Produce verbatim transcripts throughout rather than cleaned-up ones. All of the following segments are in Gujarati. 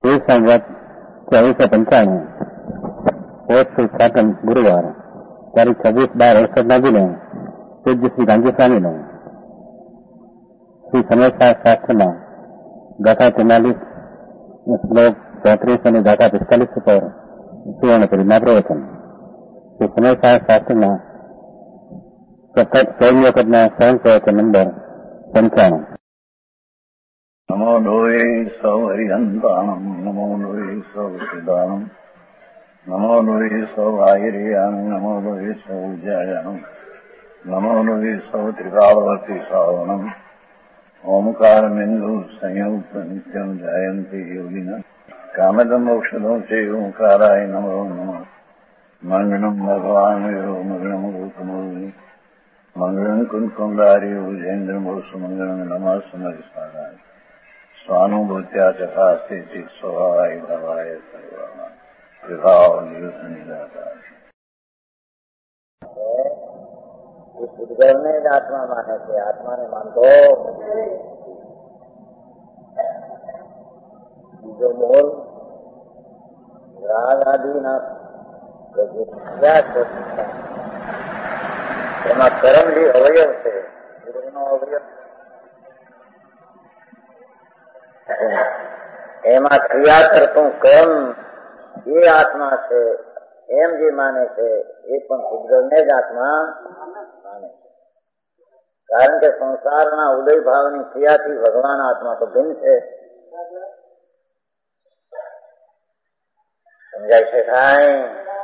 એ સંવત ચોવીસો પંચાણું પોસ્ટ ઉદઘાટન ગુરુવાર તારીખ છવ્વીસ બાર અડસઠ નદીને પૂજ્ય શ્રી ગાંધી સ્વામીનો શ્રી સમયસાર શાસ્ત્રમાં ગાથા તેતાલીસ શ્લોક ચોત્રીસ અને ગાથા પિસ્તાલીસ ઉપર સુવર્ણ પરિના પ્રવચન શ્રી સમયસાર શાસ્ત્રના સૌ વખતના સ્વયં પ્રવચન નંબર પંચાણું. નમો લોહે સૌ હરિહંતાણમ નમો લોહે સૌ સિદ્ધાણમ નમો લોહે સૌ આયર્યામ નમો લોહે સૌ જયામ નમો લોહે સૌ ત્રિકાળવતી શ્રાવણમ ઓમકાર બિંદુ સંયુક્ત નિત્યમ જયંતી યોગિન કામદમ ઔષધો છે ઓંકારાય નમો નમઃ મંગળમ ભગવાન મંગળમ ગૌતમોની મંગળમ કુંકુંડારી ઉજેન્દ્રમોસુ મંગળમ નમઃ સમરિસ્મરાય સ્વાનુભૂત્યા ચકાસ્તે ચિત સ્વભાવાય ભવાય સર્વમાં વિભાવ નિયુત નિરાકાર. એ પૂતગલને જ આત્મા માને છે, આત્માને માનતો બીજો મોલ રાગ આદિના એમાં કર્મ જે અવયવ છે એનો અવયવ એમાં ક્રિયા કરતું કર્મ એ આત્મા છે એમ જે માને છે એ પણ પૂતગલને જ આત્મા માને છે. કારણ કે સંસારના ઉદય ભાવની ક્રિયાથી ભગવાન આત્મા તો ભિન્ન છે. સમજાય છે કાંઈ?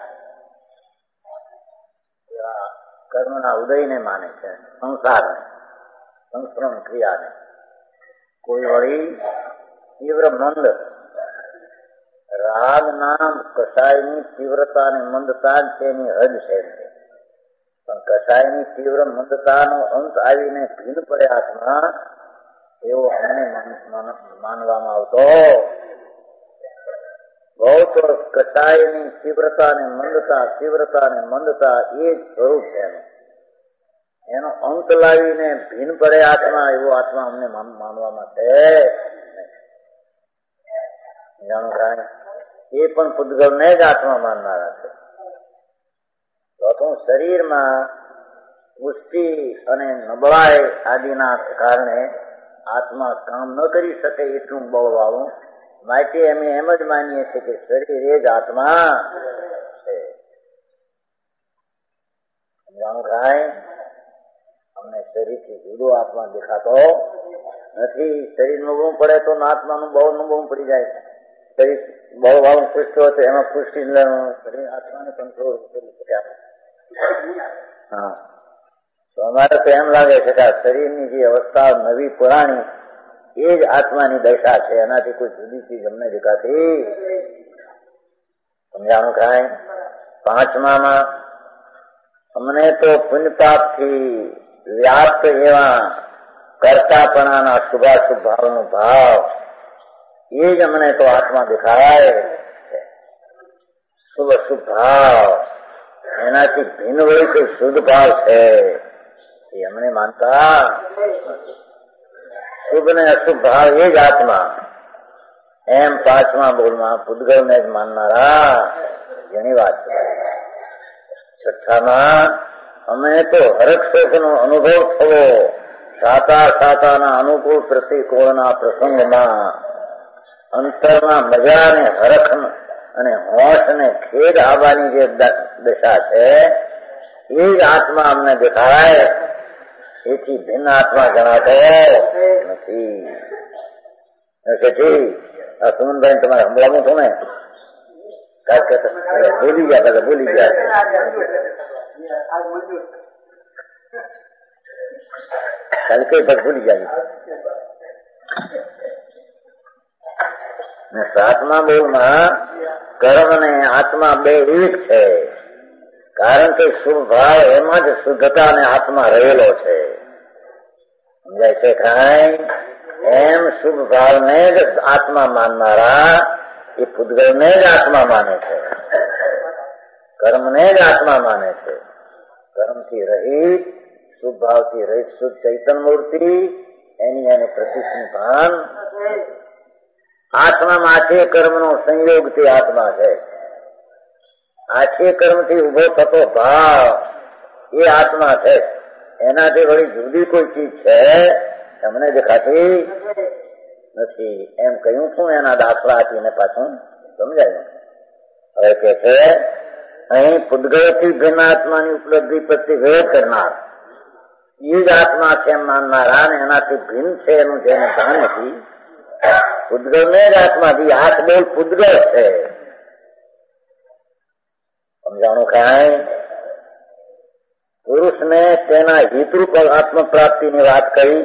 કર્મના ઉદયને માને છે, સંસારને, સંસ્કરણ ક્રિયાને. કોઈ વળી તીવ્ર મંદ રાગના કષાયની તીવ્રતા અને મંદતા જ તેની હદ છે. પણ કષાયની તીવ્ર મંદતાનો અંત આવીને ભીન પડે આત્મા એવો અમને માનવામાં આવતો બહુ તો કષાયની તીવ્રતા ને મંદતા તીવ્રતા ને મંદતા એ જ સ્વરૂપ છે. એનો અંત લાવીને ભીન પડે આત્મા એવો આત્મા અમને માનવામાં છે. જાણો કારણ એ પણ પૂતગલને જ આત્મા માનનારા છે. ચોથું, શરીરમાં પુષ્ટિ અને નબળાઈ આદિના કારણે આત્મા કામ ન કરી શકે એટલું બળ વાળું માટે અમે એમ જ માનીએ છીએ કે શરીર એ જ આત્મા છે. જાણો કાંઈ અમને શરીરથી જુદો આત્મા દેખાતો નથી. શરીર નબળું પડે તો આત્માનું બળ નબળું પડી જાય. શરીર બળ વાળું પુષ્ટિ હોય તો એમાં પુષ્ટિ શરીર આત્માને કંટ્રોલ કરી શકે. હા, તો અમારે તો એમ લાગે છે કે આ શરીરની જે અવસ્થા નવી પુરાણી એ જ આત્માની દશા છે, એનાથી કોઈ જુદી ચીજ અમને દેખાતી. સમજાણું કાંઈ? પાંચમામાં અમને તો પુણ્યપાપથી વ્યાપ્ત એવા કર્તાપણાના શુભાશુભ ભાવનો ભાવ એ જ અમને તો આત્મા દેખાય. શુભ અશુભ ભાવ એનાથી ભિન્ન હોય તો શુદ્ધ ભાવ છે એ અમને માનતા. શુભ ને અશુભ ભાવ એ જ આત્મા એમ પાંચમા બોલમાં પૂતગલને જ માનનારા જેની વાત છે. છઠ્ઠામાં અમે તો હરખ શોકનો અનુભવ થવો સાતા સાતાના અનુકૂળ પ્રતિકૂળના પ્રસંગમાં અંતરમાં મજા અને હરખ અને હોશ અને ખેદ આવવાની જે દશા છે એ જ આત્મા અમને દેખાય. એથી ભિન્ન આત્મા જણાતો નથી. આ સુમનભાઈ તમારે હમણાં છું ને ભૂલી ગયા પેલા ભૂલી ગયા કાલે કઈ પર ભૂલી જાય. સાતમા બોલમાં કર્મ ને આત્મા બે એક છે. કારણ કે શુભ ભાવ એમાં જ શુદ્ધતા અને આત્મા રહેલો છે. સમજાય છે કાંઈ? એમ શુભ ભાવને જ આત્મા માનનારા એ પૂતગલને જ આત્મા માને છે, કર્મને જ આત્મા માને છે. કર્મથી રહિત શુભ ભાવથી રહિત શુદ્ધ ચૈતન્ય મૂર્તિ એની એને પ્રતિષ્ઠિત ભાન આત્મામાં આઠે કર્મનો સંયોગ તે આત્મા છે. આઠે કર્મથી ઉભો થતો ભાવ એ આત્મા છે. એનાથી વળી જુદી કોઈ ચીજ છે તમને દેખાતી નથી. એમ કહ્યું છું એના દાખલા આપીને પાછું સમજાયું. હવે કે છે અહીં પૂતગળથી ભિન્ન આત્માની ઉપલબ્ધિ પ્રત્યે વિરોધ કરનાર એ જ આત્મા છે એમ માનનારા અને એનાથી ભિન્ન છે એનું જેને ભાન નથી પૂતગળ ને જ આત્માથી હાથ બોલ પૂતગળ છે. સમજાણું કાંઈ? પુરુષને તેના હિતરૂપ આત્મ પ્રાપ્તિની વાત કરી,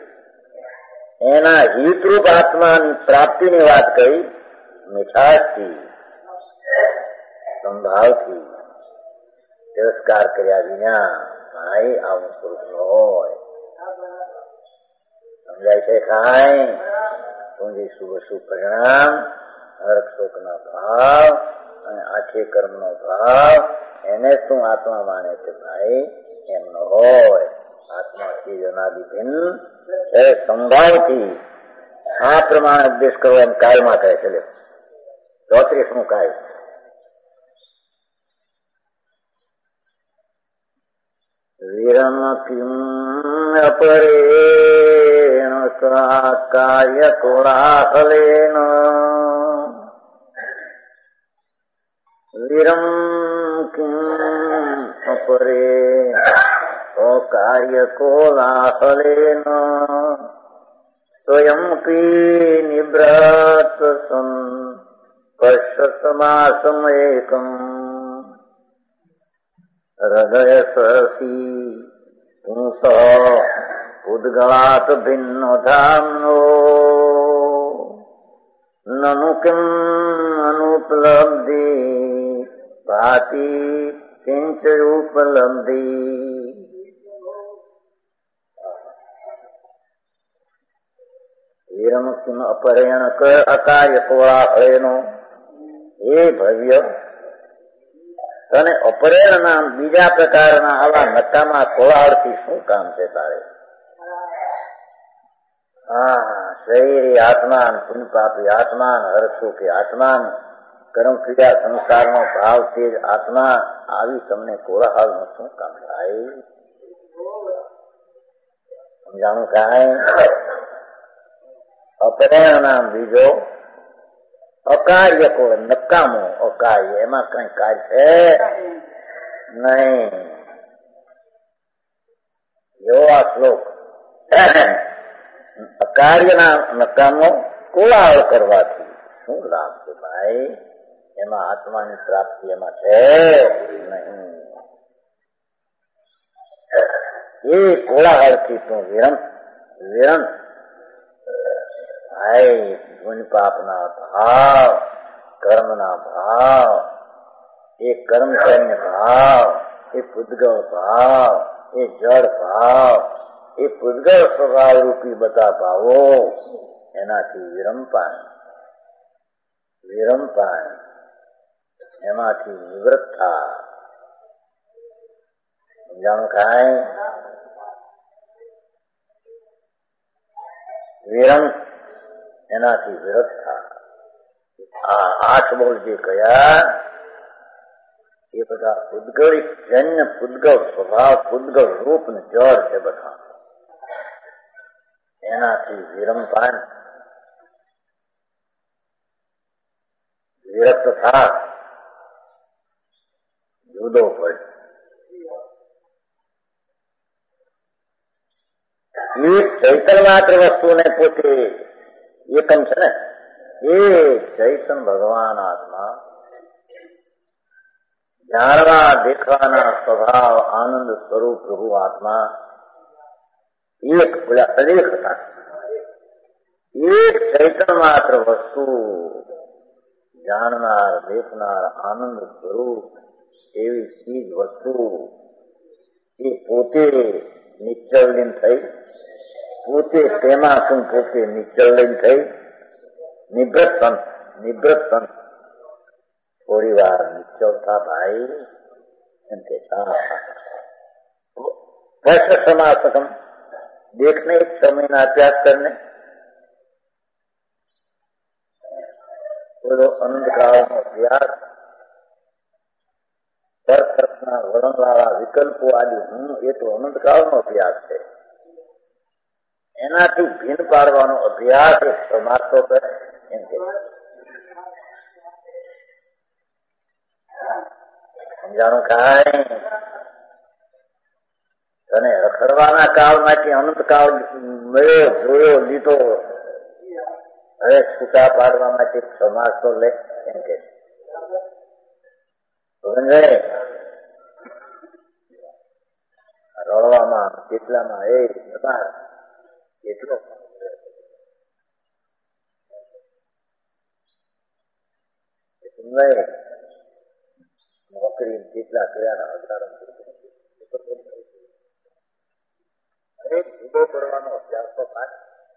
એના હિતરૂપ આત્માની પ્રાપ્તિની વાત કરી મીઠાશથી સંભાવથી તિરસ્કાર કર્યા વિના ભાઈ આવું પુરુષ ન હોય. સમજાય છે કાંઈ? પૂંજી શુભ શુભ પરિણામ હર્ષ શોક ના ભાવ અને આખે કર્મ નો ભાવ એને શું આત્મા માને છે ભાઈ? એમ ન હોય. આત્માથી અનાદિ ભિન્ન છે સંભાવથી. આ પ્રમાણે ઉપદેશ કરવો એમ કાયમાં કહે છે. ચોત્રીસ નું કાય વિરમ કિમ અપરેણ કાર્ય કોલાહલેન વિરમ કિમ અપરે કાર્ય કોલાહલેન સ્વયંપી નિવ્રત સન પશ્યસમાસમ એકમ હૃદય સસી પુંસ ઉદ્ગલાત ભિન્નો ધામનો નનુ કિમ અનુપલબ્ધિ ભાતિ કિંચ ઉપલબ્ધિ. વિરમ કિમ અપરેણ અકાર્ય કોળાહળેનો એ ભવ્ય તને અપરેણ નામ બીજા પ્રકારના આવા નકામા કોળાહળથી શું કામ છે તારે? હા, શરીર આત્માન પુનપાપી આત્માન હર્ષુખી આત્માન કર્મ ક્રિયા સંસારનો ભાવ તે જ આત્મા આવી તમને કોળાહળ નું શું કામ થાય? સમજાણું કાંઈ? અપરેણ નામ બીજો અકાર્ય કોળ નકામો અકાર્ય એમાં કઈ કાર્ય છે નહીં. જો આ શ્લોક અકાર્યના નકામો કોળાહળ કરવાથી શું લાભ છે ભાઈ? એમાં આત્માની પ્રાપ્તિ એમાં છે નહીં. એ કોળાહળથી તું વિરમ વિરમ ભાઈ ગુણ પાપના ભાવ કર્મના ભાવ એ કર્મજન્ય ભાવ એ પૂતગળ ભાવ એ જળ ભાવ એ પૂતગળ સ્વભાવ રૂપી બધા ભાવો એનાથી વિરમપાન વિરમપાન એમાંથી નિવૃત્ત થા. સમજાણું કાંઈ? વિરમ એનાથી વિરત થા. આ આઠ બોલ જે કયા એ બધા પૂતગળિત જન્ય પૂતગળ સ્વભાવ પૂતગળ રૂપ ને જળ છે બધા. એનાથી વિરમપાન વિરક્ત થા જુદો પડે. એક ચૈતન્ય માત્ર વસ્તુને પોતે એકમ છે ને એ ચૈતન ભગવાન આત્મા જાણવા દેખવાના સ્વભાવ આનંદ સ્વરૂપ પ્રભુ આત્મા એક પેલા અનેક હતા. એક ચૈતન્ય માત્ર વસ્તુ જાણનાર દેખનાર આનંદ સ્વરૂપ એવી ચીજ વસ્તુ એ પોતે નિશ્ચલલીન થઈ પોતે તેમાં શું પોતે નિશ્ચલલીન થઈ નિવૃત્ત સંત નિવૃત્ત સંત થોડી વાર નિશ્ચલ થા ભાઈ એમ કે समासकम देखने एक समय अभ्यास करने બધો અનંતકાળનો અભ્યાસ, તર્કના વલણવાળા વિકલ્પો આદિ હું એ તો અનંતકાળનો અભ્યાસ છે. એનાથી ભિન્ન પાડવાનો અભ્યાસ એક સમાજતો કરે એમ કે સમજાણું કાંઈ તને રખડવાના કાળમાંથી અનંતકાળ મળ્યો, જોયો, લીધો, હવે છૂટા પાડવા માટે સમાજ તો લે એમ કે રળવામાં કેટલામાં એ બધા એટલો નોકરી કેટલા કર્યા હજારો જુદો કરવાનો અભ્યાસ તો થાય.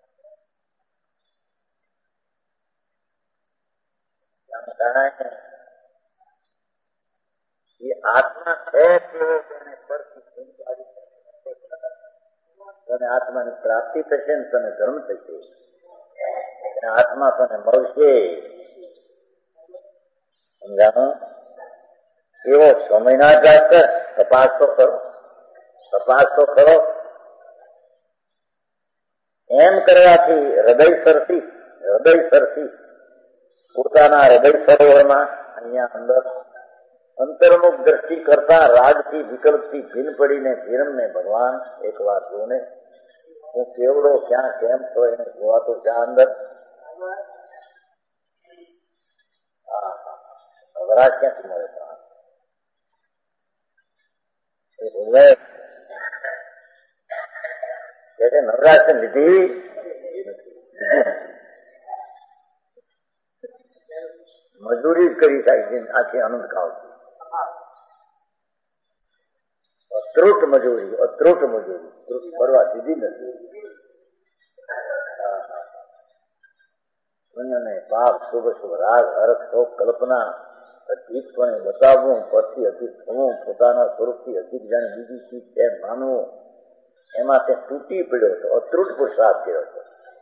એ આત્મા છે તને આત્માની પ્રાપ્તિ થશે ને તને ધર્મ થશે, આત્મા તને મળશે. સમજાણું? એવો સમયના જાત તપાસ તો કરો, તપાસ તો કરો. એમ કરવાથી હૃદય સરથી હૃદય સરથી પોતાના હૃદય સરોવરમાં અહીંયા અંદર અંતર્મુખ દ્રષ્ટિ કરતા રાગથી વિકલ્પથી ભીન પડીને ભીરમને ભગવાન એક વાર જોને હું કેવડો ક્યાં કેમ છો એને જોવાતો ત્યાં અંદર અવરાજ ક્યાંથી મળે છે નવરાશ લીધી મજૂરી જ કરી થાય આખી અનંત કાળ અતૃટ મજૂરી અતૃટ મજૂરી કરવા દીધી નથી. પુણ્યને પાપ શુભ શુભ રાગ હરખ શોક કલ્પના અધિકપણે બતાવવું, પરથી અધિક થવું, પોતાના સ્વરૂપથી અધિક જાણે બીજી ચીજ એમ માનવું, એમાં તે તૂટી પડ્યો હતો, અતૃટ પુરુષાર્થ કર્યો હતો.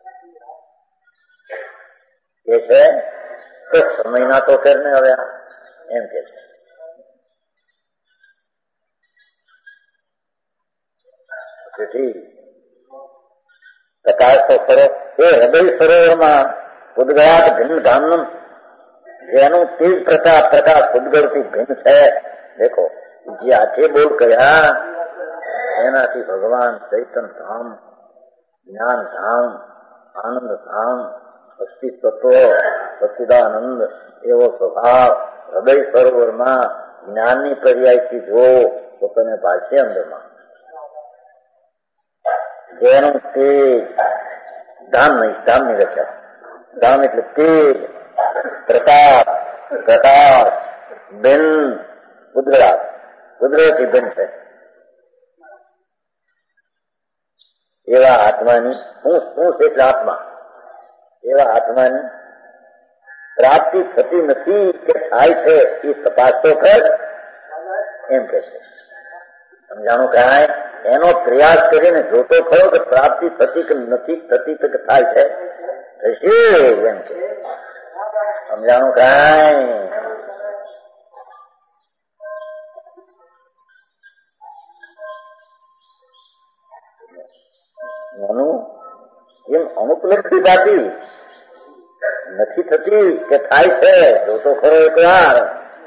એ છે તો સમયના તો ફેરને હવે એમ કે છે. તેથી પ્રકાશ તો ખરો એ હૃદય સરોવરમાં ઉદગાત ભિન્ન ધામનું જેનું તેજ પ્રકાશ પ્રકાશ ઉદગળથી ભિન્ન છે. દેખો જે આઠે બોલ કર્યા એનાથી ભગવાન ચૈતન ધામ, જ્ઞાન ધામ, આનંદ ધામ, અસ્તિત્વ, સચ્ચિદાનંદ એવો સ્વભાવ હૃદય સરોવરમાં જ્ઞાનની પર્યાયથી જો તો તને ભાષે અંદરમાં જેનું તેજ ધામ નહીં, ધામ ની રચના ધામ એટલે તેજ પ્રકાશ પ્રકાશ બિન ઉદગળાટ કુદરતી બિન છે એવા આત્માની હું હું એટલે આત્મા એવા આત્માની પ્રાપ્તિ થતી નથી કે થાય છે એ તપાસ તો કર એમ કે છે. સમજાણું કાંઈ એનો પ્રયાસ કરીને જોતો ખરો કે પ્રાપ્તિ થતી કે નથી થતી કે થાય છે થશે એમ કે. સમજાણું કાંઈ એનું એમ અનુપલબ્ધિ બાકી નથી થતી કે થાય છે જોતો ખરો એક વાર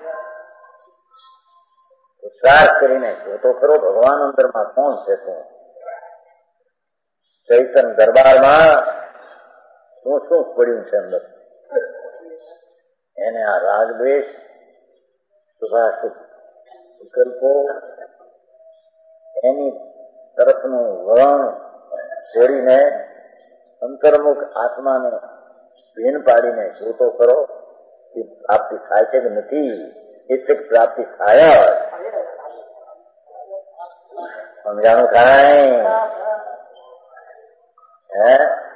વિશ્વાસ કરીને જોતો ખરો ભગવાન અંદરમાં કોણ છે શું ચૈતન દરબારમાં શું શું પડ્યું છે અંદર એને આ રાગદ્વેષ સુભાષિત વિકલ્પો એની તરફનું વલણ છોડીને અંતર્મુખ આત્માને ભીન પાડીને જોતો કરો કે પ્રાપ્તિ થાય છે કે નથી. એટલે પ્રાપ્તિ થાય સમજાણું કાંઈ હે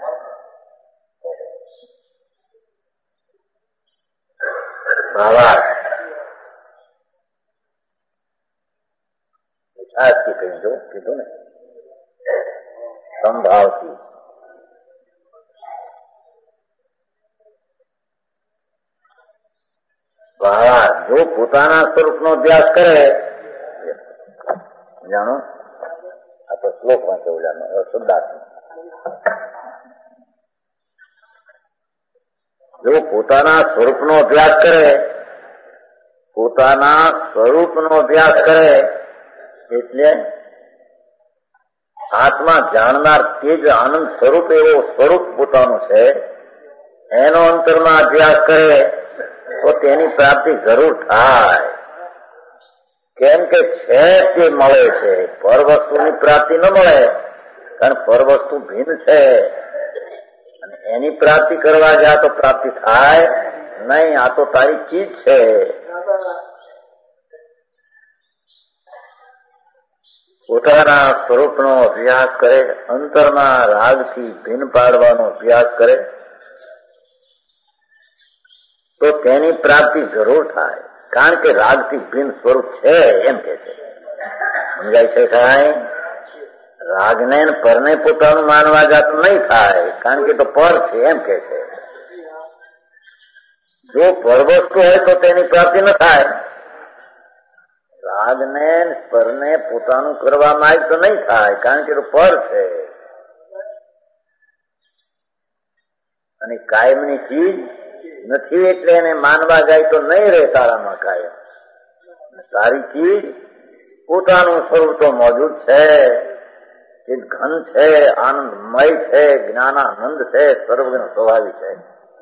ભાવાર્થ વિચારથી કહીજો કીધું ને જો પોતાના સ્વરૂપનો અભ્યાસ કરે, જાણો આ તો શ્લોક વાંચે જાણો શુદ્ધાત્મ, જો પોતાના સ્વરૂપનો અભ્યાસ કરે, પોતાના સ્વરૂપનો અભ્યાસ કરે એટલે આત્મા જાણનાર તે જ આનંદ સ્વરૂપ એવો સ્વરૂપ પોતાનું છે, એનો અંતરમાં અભ્યાસ કરે તો તેની પ્રાપ્તિ જરૂર થાય. કેમ કે છે તે મળે છે, પર વસ્તુની પ્રાપ્તિ ન મળે, કારણ પર વસ્તુ ભિન્ન છે અને એની પ્રાપ્તિ કરવા જાય તો પ્રાપ્તિ થાય નહીં. આ તો તારી ચીજ છે. પોતાના સ્વરૂપનો અભ્યાસ કરે, અંતરના રાગથી ભિન્ન પાડવાનો અભ્યાસ કરે તો તેની પ્રાપ્તિ જરૂર થાય, કારણ કે રાગથી ભિન્ન સ્વરૂપ છે એમ કે છે. સમજાય છે સાહેબ? રાગને પરને પોતાનું માનવા જાતું નહીં થાય, કારણ કે તો પર છે એમ કે છે. જો પર વસ્તુ હોય તો તેની પ્રાપ્તિ ન થાય. રાગને પરને પોતાનું કરવા માંગે તો નહીં થાય, કારણ કે તો પર છે અને કાયમની ચીજ નથી, એટલે એને માનવા જાય તો નહીં રહે તારામાં કાયમ. તારી ચીજ પોતાનું સ્વરૂપ તો મોજૂદ છે, ચિદ ઘન છે, આનંદમય છે, જ્ઞાનાનંદ છે, સર્વજ્ઞ સ્વભાવી છે.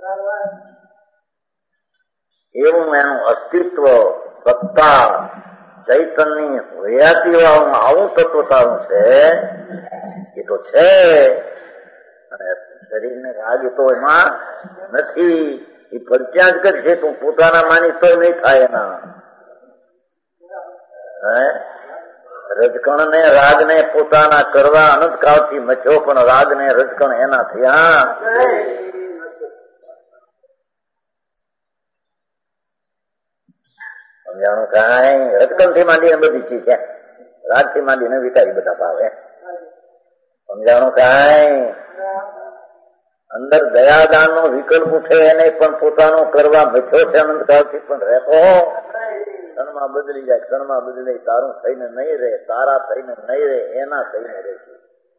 એવું એનું અસ્તિત્વ, સત્તા, ચૈતન્ય હયાતી આવું તત્વ તારું છે એ તો છે. અને શરીરને રાગ તો એમાં નથી, એ પરિત્યાગ કરશે તું પોતાના માની તો નહીં થાય એના. રજકણ ને રાગ ને પોતાના કરવા અનંતકાળથી મચ્યો, પણ રાગ ને રજકણ એના થયા. સમજાણું કાંઈ? રજકણ થી માંડીને બધી ચીજ છે, રાગ થી માંડીને વિકારી બધા ભાવે. સમજાણું કાંઈ? અંદર દયાદાન નો વિકલ્પ ઉઠે એને પણ પોતાનો કરવા મચ્યો છે અનંતકાળથી, પણ રહેતો ક્ષણમાં બદલી જાય, ક્ષણમાં બદલી જાય. તારું થઈને નહીં રહે, તારા થઈને નહીં રહે, એના થઈને રહેશે.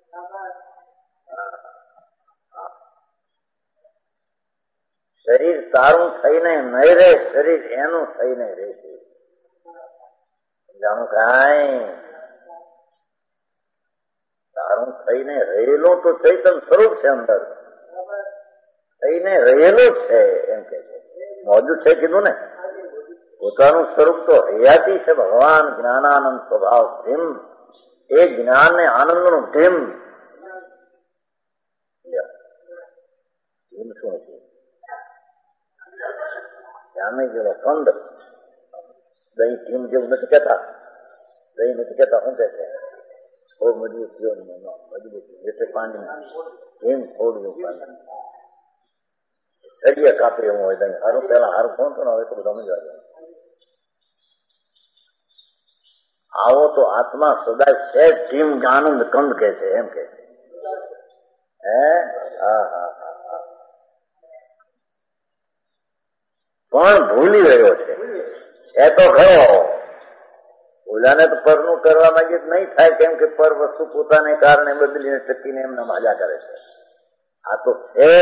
શરીર તારું થઈને નહીં રહે, શરીર એનું થઈને રહેશે. જાણું કાંઈ? તારું થઈને રહેલું તો ચૈતન સ્વરૂપ છે, અંદર થઈને રહેલું છે એમ કે છે. મોજુદ છે કીધું ને, પોતાનું સ્વરૂપ તો હયાતી છે. ભગવાન જ્ઞાનાનંદ સ્વભાવ ધીમ, એ જ્ઞાન ને આનંદ નું ધીમ. ધીમ શું છે? જામે જેવો કંદ. દહીં ધીમ જેવું નથી કહેતા, દહીં નથી કહેતા. શું કે છે? બહુ મજબૂત થયો, મજબૂત એટલે પાણી ધીમ થોડું પાણી સળિયા કાપે એવું હોય દહીં. હારું પેલા હારું કોણ તો હવે તો બધા સમજવા જાય. આવો તો આત્મા સદા છે ધીમ આનંદ કંદ કે છે એમ કે છે. હે હા હા હા પણ ભૂલી રહ્યો છે. છે તો ખરો, ઓલાને તો પરનું કરવા માંગે નહીં થાય, કેમ કે પર વસ્તુ પોતાને કારણે બદલીને ટકીને એમને માજા કરે છે. આ તો છે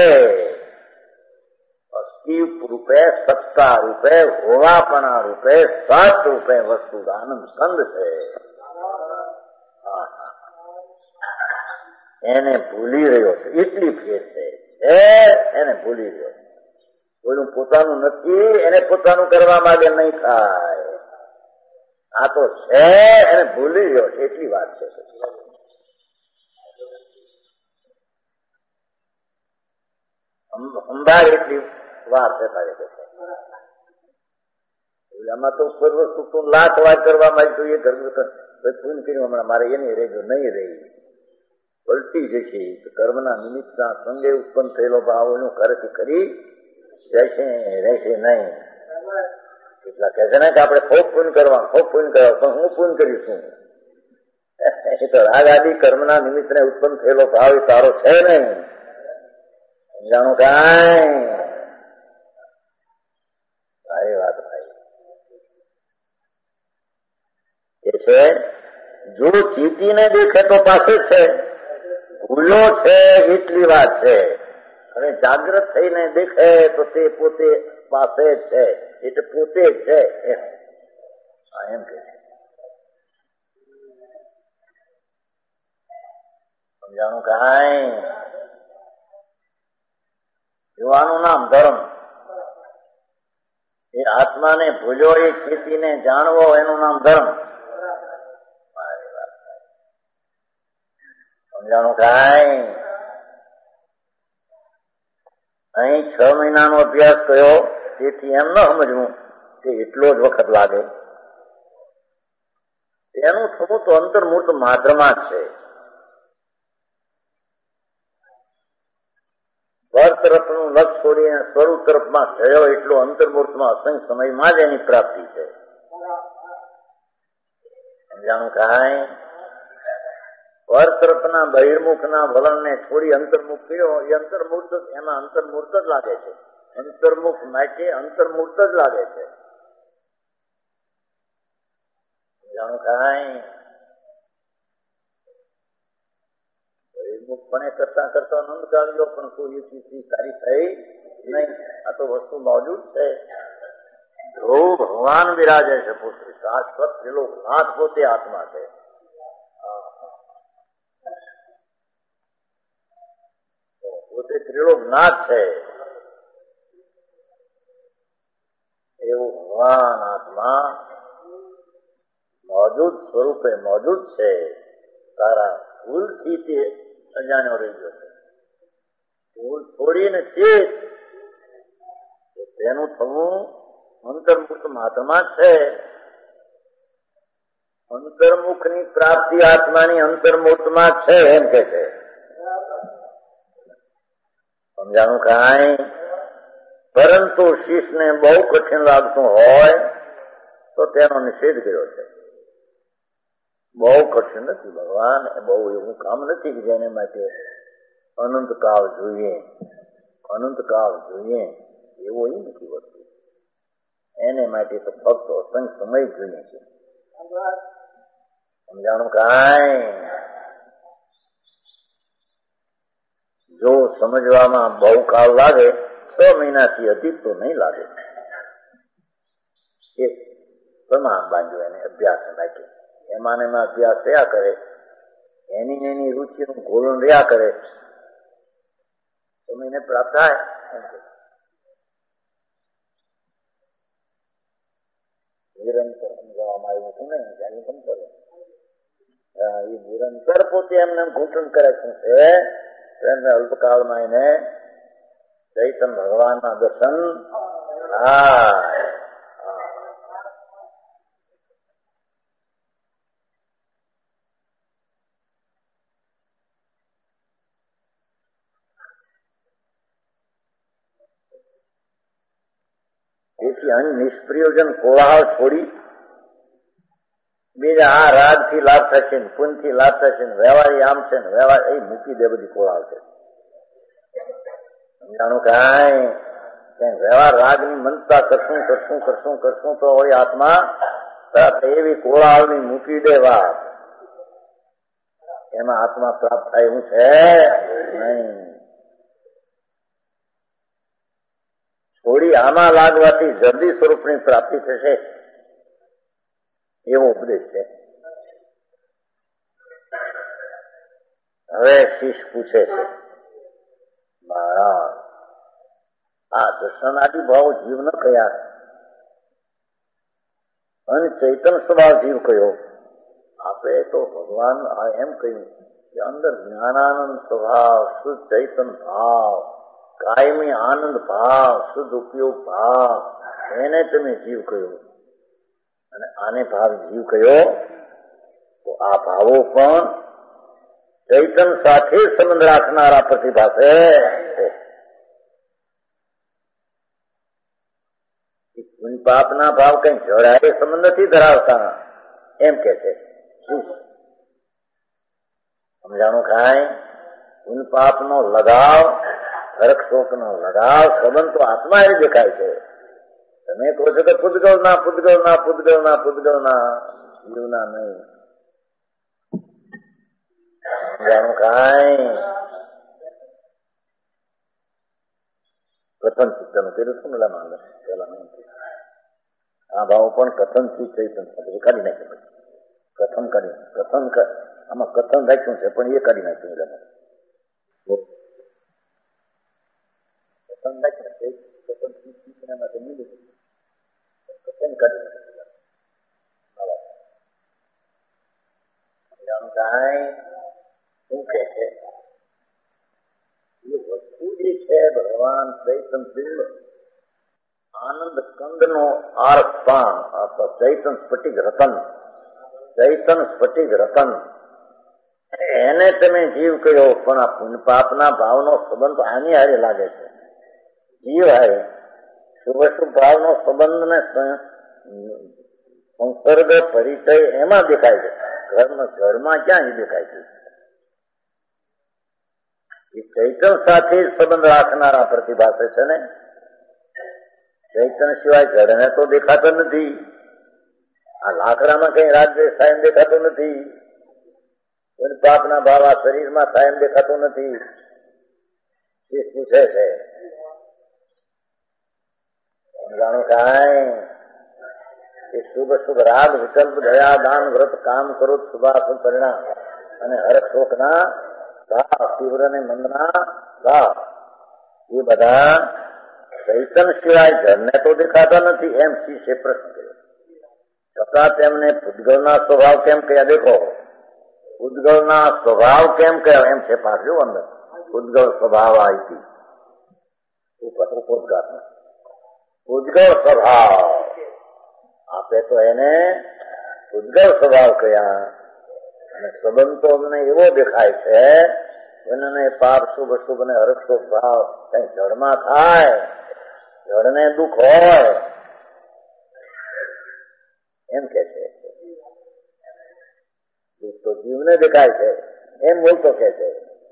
અસ્તિત્વ રૂપે, સત્તા રૂપે, હોવાપણા રૂપે, સત રૂપે વસ્તુ આનંદ કંદ છે. એને ભૂલી રહ્યો છે, એટલી ફેર છે. એને ભૂલી રહ્યો છે. કોઈનું પોતાનું નથી, એને પોતાનું કરવા માંગે નહીં થાય. આ તો છે, એને ભૂલી રહ્યો છે, એટલી વાત છે. અંબાર એટલી વાત છે તારે કે આમાં તો ઉપર વસ્તુ તું લાખ વાત કરવા માંગતું એ ઘર પૂન કર્યું હમણાં મારે એની રહેજો નહીં રહી, પલટી જશે. કર્મના નિમિત્તના સંગે ઉત્પન્ન થયેલો ભાવ એનું ખરેખર કરી રહેશે રહેશે નહીં. કેટલા કહે છે ને કે આપણે ખૂબ પૂન કરવા, ખૂબ પૂન કરવા, પણ હું પૂન કરીશું. એ તો રાગ આદિ કર્મના નિમિત્તને ઉત્પન્ન થયેલો ભાવ એ તારો છે નહીં. સમજાણું કાંઈ? સારી વાત ભાઈ. જો ચીટીને દેખે તો પાસે છે, ભૂલો છે એટલી વાત છે. અને જાગ્રત થઈને દેખે તો તે પોતે પાસે જ છે, એટલે પોતે જ છે એમ એમ કે છે. સમજાણું કાંઈ? જોવાનું નામ ધર્મ. એ આત્માને ભૂલ્યો એ ચેતીને જાણવો એનું નામ ધર્મ. સમજાણું કાંઈ? અહીં છ મહિનાનો અભ્યાસ કર્યો તેથી એમ ન સમજવું કે એટલો જ વખત લાગે. તેનું થવું તો અંતર્મૂર્ત માત્રમાં જ છે. પર તરફનું લક્ષ છોડીને સ્વરૂપ તરફમાં થયો એટલો અંતર્મૂર્તમાં અસંખ્ય સમયમાં જ એની પ્રાપ્તિ છે. સમજાણું કાંઈ? પર તરફના બહિર્મુખના વલણને છોડી અંતર્મુખ કર્યો એ અંતર્મૂર્ત, એમાં અંતર્મૂર્ત જ લાગે છે. અંતર્મુખ માટે અંતર્મૂર્ત જ લાગે છે. સમજાણું કાંઈ? બહિર્મુખપણે કરતા કરતા નંદ કાઢ્યો પણ કોઈ ચીજ સારી થઈ નહીં. આ તો વસ્તુ મોજૂદ છે. જો ભગવાન વિરાજે છે પોતે શાશ્વત ત્રિલોક નાથ પોતે આત્મા છે. પોતે ત્રિલોક નાથ છે એવું ભગવાન આત્મા મોજૂદ સ્વરૂપે મોજૂદ છે. તારા ભૂલથી તે અજાણ્યો રહી ગયો છે. ભૂલ છોડીને ચેત તેનું થવું અંતર્મુખ માત્રમાં છે. અંતર્મુખની પ્રાપ્તિ આત્માની અંતર્મુખમાં છે એમ કે છે. સમજાણું કાંઈ? પરંતુ શિષ્યને બહુ કઠિન લાગતું હોય તો તેનો નિષેધ કર્યો છે. બહુ કઠિન નથી ભગવાન, બહુ એવું કામ નથી કે જેને માટે અનંતકાળ જોઈએ, અનંતકાળ જોઈએ એવો એ નથી વસ્તુ. એને માટે તો ફક્ત અસંખ્ય સમય જોઈએ છે. સમજાણું કાંઈ? જો સમજવામાં બહુ કાળ લાગે છ મહિનાથી અધિક તો નહીં લાગે. એક પ્રમાણ બાંધ્યું એને અભ્યાસ માટે. એમાં એમાં અભ્યાસ રહ્યા કરે, એની એની રુચિનું ઘોલન રહ્યા કરે તો એને પ્રાપ્ત થાય. નિરંતર સમજાવવામાં આવ્યું હતું ને ત્યાંની કેમ કરે એ નિરંતર પોતે એમને ઘૂંટણ કરે છે. એમને અલ્પકાળમાં એને ચૈતન્ય ભગવાનના દર્શન થાય. તેથી અહીં નિષ્પ્રયોજન કોલાહલ છોડી બીજા આ રાગ થી લાભ થશે ને પુન થી લાભ થશે ને વ્યવહારી આમ છે ને વ્યવહાર એ મૂકી દે બધી કોલાહલ છે. સમજાણું કાંઈ? વ્યવહાર રાગની મનતા કરશું કરશું કરશું કરશું તો હોય આત્મા એવી કોલાહલની મૂકી દે વાત. એમાં આત્મા પ્રાપ્ત થાય એવું છે નહીં. થોડી આમાં લાગવાથી જલ્દી સ્વરૂપની પ્રાપ્તિ થશે એવો ઉપદેશ છે. હવે શિષ્ય પૂછે છે, મહારાજ આ દર્શનાદિ ભાવ જીવ ન કયા અને ચૈતન સ્વભાવ જીવ કયો? આપણે તો ભગવાન એમ કહ્યું કે અંદર જ્ઞાનાનંદ સ્વભાવ, શુદ્ધ ચૈતન ભાવ, કાયમી આનંદ ભાવ, શુદ્ધ ઉપયોગ ભાવ, એને તમે જીવ કયો. અને આને ભાવ જીવ કયો તો આ ભાવો પણ ચૈતન સાથે સંબંધ રાખનારા પ્રતિભા છે. પાપના ભાવ કઈ જોડાય સંબંધ નથી ધરાવતા એમ કે છે. સમજાણું કાંઈ? ઉન પાપ નો લગાવ, હરખ શોક નો લગાવ સંબંધ તો આત્મા એ દેખાય છે. તમે કહો છો કે પૂતગલ ના પૂતગલ ના પૂતગલ ના પૂતગલ ના જીવના નહીં. જાણું કાંઈ કથન ચિત્તનું પેલું શું માંગે પેલા નહીં આ ભાવ પણ કથનથી ચૈતન સાથે કાઢી નાખ્યું. કથન કાઢી કથન આમાં કથન રાખ્યું છે પણ એ કાઢી નાખ્યું એમાં કથન રાખ્યું છે કથન ચિત્તના માટે મિલી કથન કાઢી નાખ્યું. જાણું કાંઈ શું કે છે એ વસ્તુ જે છે ભગવાન ચૈતન પિંડ આનંદ કંદ નો આરપાન અથવા ચૈતન સ્ફટિક રતન ચૈતન સ્ફટિક રતન એને તમે જીવ કહ્યો પણ આ પુણ્ય પાપના ભાવનો સંબંધ આની હારે લાગે છે. જીવ હારે શુભ શુભ ભાવનો સંબંધ ને સંસર્ગ પરિચય એમાં દેખાય છે. ઘરમાં ઘરમાં ક્યાં દેખાય છે? એ ચૈતન સાથે જ સંબંધ રાખનારા પ્રતિભાસે છે ને. ચૈતન સિવાય જળને તો દેખાતો નથી. આ લાકડામાં કઈ રાજદ્વેષ થાય એમ દેખાતો નથી. કોઈ પાપના ભાવ આ શરીરમાં થાય એમ દેખાતો નથી. એ પૂછે છે જાણો કાંઈ એ શુભ શુભ રાગ વિકલ્પ દયા દાન વ્રત કામ કરો શુભાશુભ પરિણામ અને હરખ શોકના ભાવ તીવ્ર ને મંદના ભાવ એ બધા ચૈતન સિવાય જળને તો દેખાતા નથી એમ શીશે પ્રશ્ન કર્યો. છતાં તેમને પૂતગલના સ્વભાવ કેમ કયા દેખો પૂતગલના સ્વભાવ કેમ કયા એમ છે પાછું અંદર પૂતગલ સ્વભાવ આવી ઉપોદગાર પૂતગલ સ્વભાવ આપે તો એને પૂતગલ સ્વભાવ કયા અને સંબંધ તો અમને એવો દેખાય છે એને પાપ શુભ શુભ ને હરખ શુભ ભાવ કઈ જળમાં થાય જળને દુઃખ હોય એમ કે છે. દુઃખ તો જીવને દેખાય છે એમ બોલતો કે છે.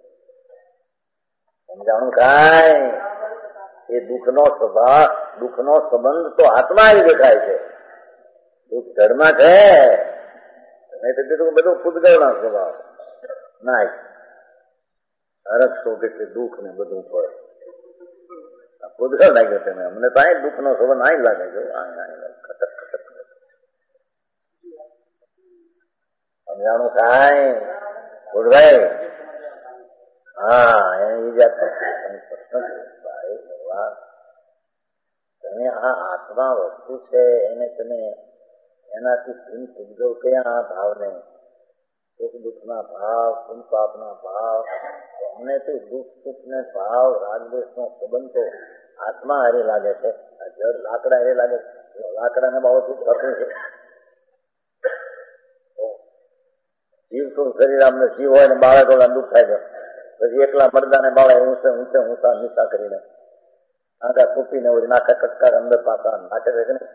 સમજાણું કાંઈ એ દુઃખનો સ્વભાવ દુઃખનો સંબંધ તો આત્મા જ દેખાય છે. દુઃખ જળમાં છે નહીં તો કીધું બધું પૂતગલનો સ્વભાવ ના હરખ શોખ એટલે દુઃખ ને બધું પડે પૂતગલ લાગ્યો તમે અમને તો અહીં દુઃખ નો સંબંધ અહીં લાગે છે. ખટક ખટક સમજાણું કાંઈ ભાઈ હા એ જાત ભગવાન તમે આ આત્મા વસ્તુ છે એને તમે એનાથી ભીન પૂતગલ કયા આ ભાવને સુખ દુઃખના ભાવ પુન પાપના ભાવ અમને તો દુઃખ સુખ ને ભાવ રાગદ્વેષ નો સંબંધ તો આત્મા હારે લાગે છે. આ જળ લાકડા હારે લાગે છે. લાકડાને બાબત થતું છે. જીવ તો શરીર અમને જીવ હોય ને બાળક ઓલા દુઃખ થાય છે પછી એકલા મરદાને બાળા ઊંચે ઊંચે ઊંચા નીચા કરીને આંખા ફૂટીને ઓળી નાખા કટકા અંદર પાછા નાખે છે ને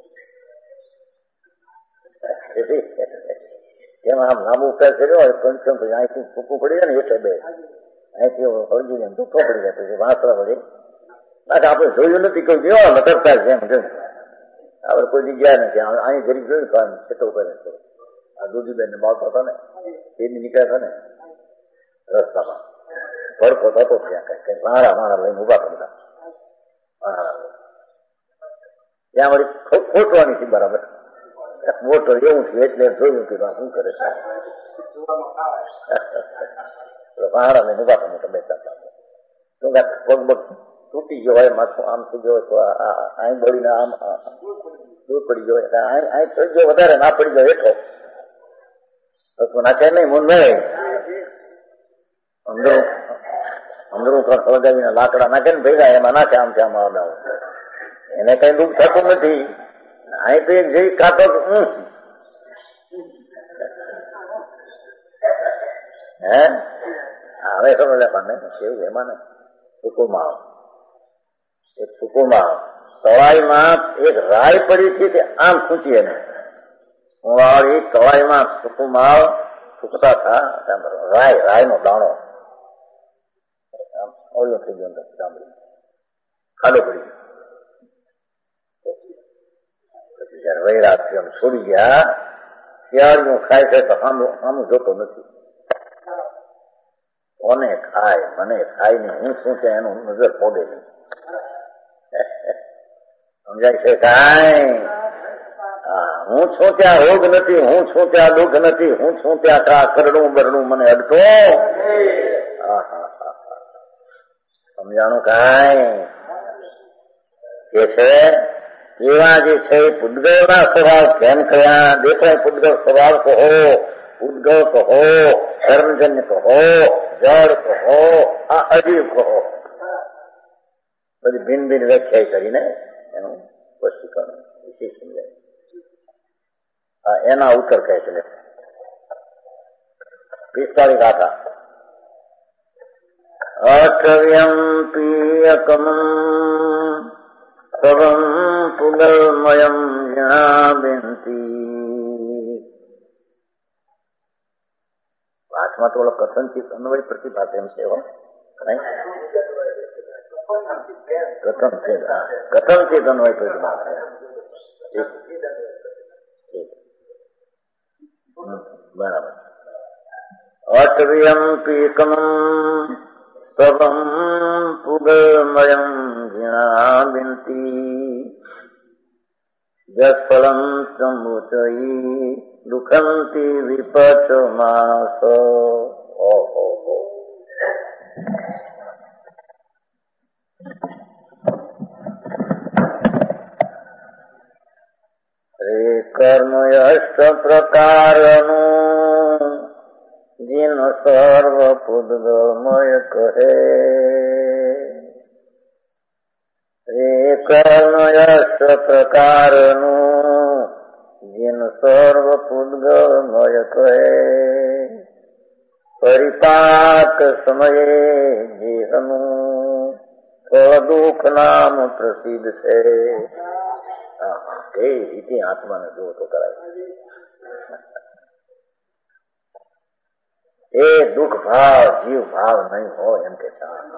એમાં આમ લાંબુ પેર કર્યો હોય કંચન પછી અહીંથી ફૂકવું પડી જાય ને એટલે બે અહીંથી અડજી ને દુઃખો પડી જાય પછી વાંસરા પડી નાખે આપણે જોયું નથી કોઈ કેવા લટકતા છે એમ જોયું આપડે કોઈ જગ્યા નથી અહીં ગરીબ જોયું છેટો કરે છે. આ દૂધીબેન ને બાળકો હતો ને તેની નીકળ્યા હતા ને રસ્તામાં ભડકો થતો ત્યાં કઈ કઈ મારા મારા લઈને ઉભા કરતા ત્યાં વળી ખોટવાની હતી બરાબર મોટો એવું છે એટલે જોયું કે શું કરે છે મારા લઈને ઉભા મોટા બેઠા શું પગ પગ તૂટી ગયો હોય માથું આમ થઈ ગયો તો અહીં બળીને આમ દૂર પડી ગયો એટલે અહીં થઈ ગયો વધારે ના પડી ગયો હેઠો તો નાખે નહીં મન નહીં અંદરું અંદરું લગાવીને લાકડા નાખે ને ભેગા એમાં નાખે આમ ત્યાં મારડા એને કઈ દુઃખ થતું નથી. અહીં તો એક જેવી કાતો હું હે હવે સમજ પણ કેવું એમાં ને સૂકું માવ એક સૂકું માવ તળાઈમાં એક રાય પડી છે તે આમ ખૂંચી એને વાળી તળાઈમાં સૂકું માવ સૂકતા થા રાય રાય નો દાણો ઓળ્યો થઈ ગયો સાંભળી ખાડો પડી ગયો પછી જયારે વૈરાગ થયો છોડી ગયા શિયાળીઓ ખાય છે તો સામું સામું જોતો નથી કોને ખાય મને ખાય ને હું શું છે એનું નજર પોડે નહીં. સમજાય છે કાંઈ? હું છું ત્યાં રોગ નથી, હું છું ત્યાં દુઃખ નથી, હું છું ત્યાં કા કરડું બરડું મને અડતો. સમજાણું કાંઈ? કે છે એવા જે છે પૂતગળના સ્વભાવ કેમ કયા દેખો. પૂતગળ સ્વભાવ કહો, પૂતગળ કહો, કર્મજન્ય કહો, જળ કહો, આ અજીવ કહો, બધી ભિન્ન ભિન્ન વ્યાખ્યાય કરીને એનું સ્પષ્ટીકરણ વિશે સમજાય. હા, એના ઉત્તર કહે છે પિસ્તાળીસ ગાથા. અઠવ્યમ પિયકમ સવમ પુગલમયમ જણાબિંતી. પાઠમાં તો ઓલો કથનચિત અન્વય પ્રતિભા એમ છે. કથનચિત કથનચિત અન્વય પ્રતિભા છે. બરાબર. અઠવ્યમ પીકમ સવમ પુગલમયમ જીણાબિંતી જસફલમ ચંબુચયી દુઃખંતી વિપચ માસ. ઓહો રે કર્મ અષ્ટ પ્રકારનું જીન સર્વ પુદ્ગલમય કહે. રે કર્મ અષ્ટ પ્રકારનું જીન સર્વ પુદ્ગલમય કહે. પરિપાક સમયે દેહનું દુઃખ નામ પ્રસિદ્ધ છે. કઈ રીતે આત્માને જો તો કરાય. એ દુઃખ ભાવ જીવ ભાવ નહીં હોય એમ કે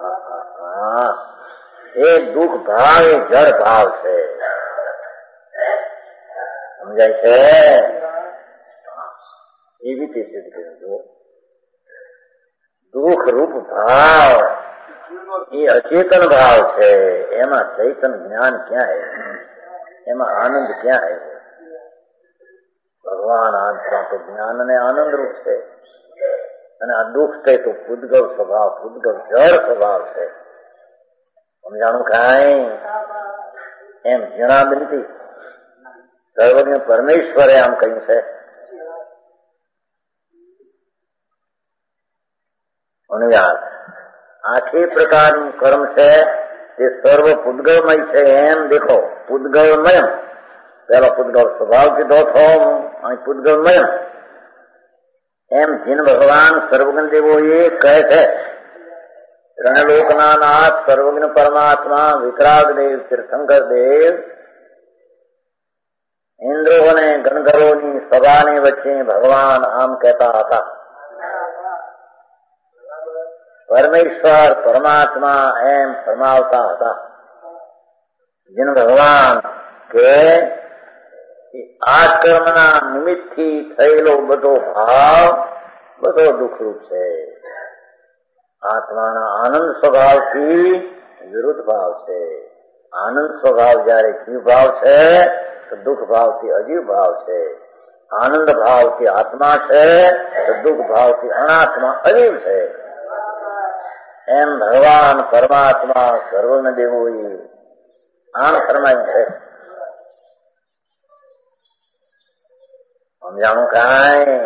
એ દુઃખ ભાવ એ જળ ભાવ છે. સમજાય છે? એવી રીતે સિદ્ધ કર્યું. જો દુઃખ રૂપ ભાવ એ અચેતન ભાવ છે. એમાં ચૈતન જ્ઞાન ક્યાં હે? એમાં આનંદ ક્યાં હે? ભગવાન આત્મા તો જ્ઞાન અને આનંદ રૂપ છે. અને આ દુઃખ છે તો પૂતગલ સ્વભાવ, પૂતગલ જળ સ્વભાવ છે. સમજાણું કાંઈ? એમ જીણા બનતી સર્વજ્ઞ પરમેશ્વરે આમ કહ્યું છે. અનુયાદ આખી પ્રકારનું કર્મ છે તે સર્વ પૂતગલમય છે. એમ દેખો પૂતગલમય પેલો પૂતગલ સ્વભાવ કીધો છો અહીં પૂતગલમય. એમ જીન ભગવાન સર્વજ્ઞ દેવો એ કહે છે. ત્રણલોકના નાથ સર્વજ્ઞ પરમાત્મા વિતરાગ દેવ તીર્થંકર દેવ ઇન્દ્રો અને ગણધરોની સભાની વચ્ચે ભગવાન આમ કહેતા હતા. પરમેશ્વર પરમાત્મા એમ ફરમાવતા હતા. જીન ભગવાન કે આ કર્મના નિમિત્તથી થયેલો બધો ભાવ બધો દુઃખરૂપ છે. આત્માના આનંદ સ્વભાવથી વિરુદ્ધ ભાવ છે. આનંદ સ્વભાવ જયારે જીવ ભાવ છે તો દુઃખ ભાવથી અજીવ ભાવ છે. આનંદ ભાવથી આત્મા છે તો દુઃખ ભાવથી અનાત્મા અજીવ છે. એમ ભગવાન પરમાત્મા સર્વજ્ઞ દેવોએ આમ ફરમાયું છે. સમજાણું કાંઈ?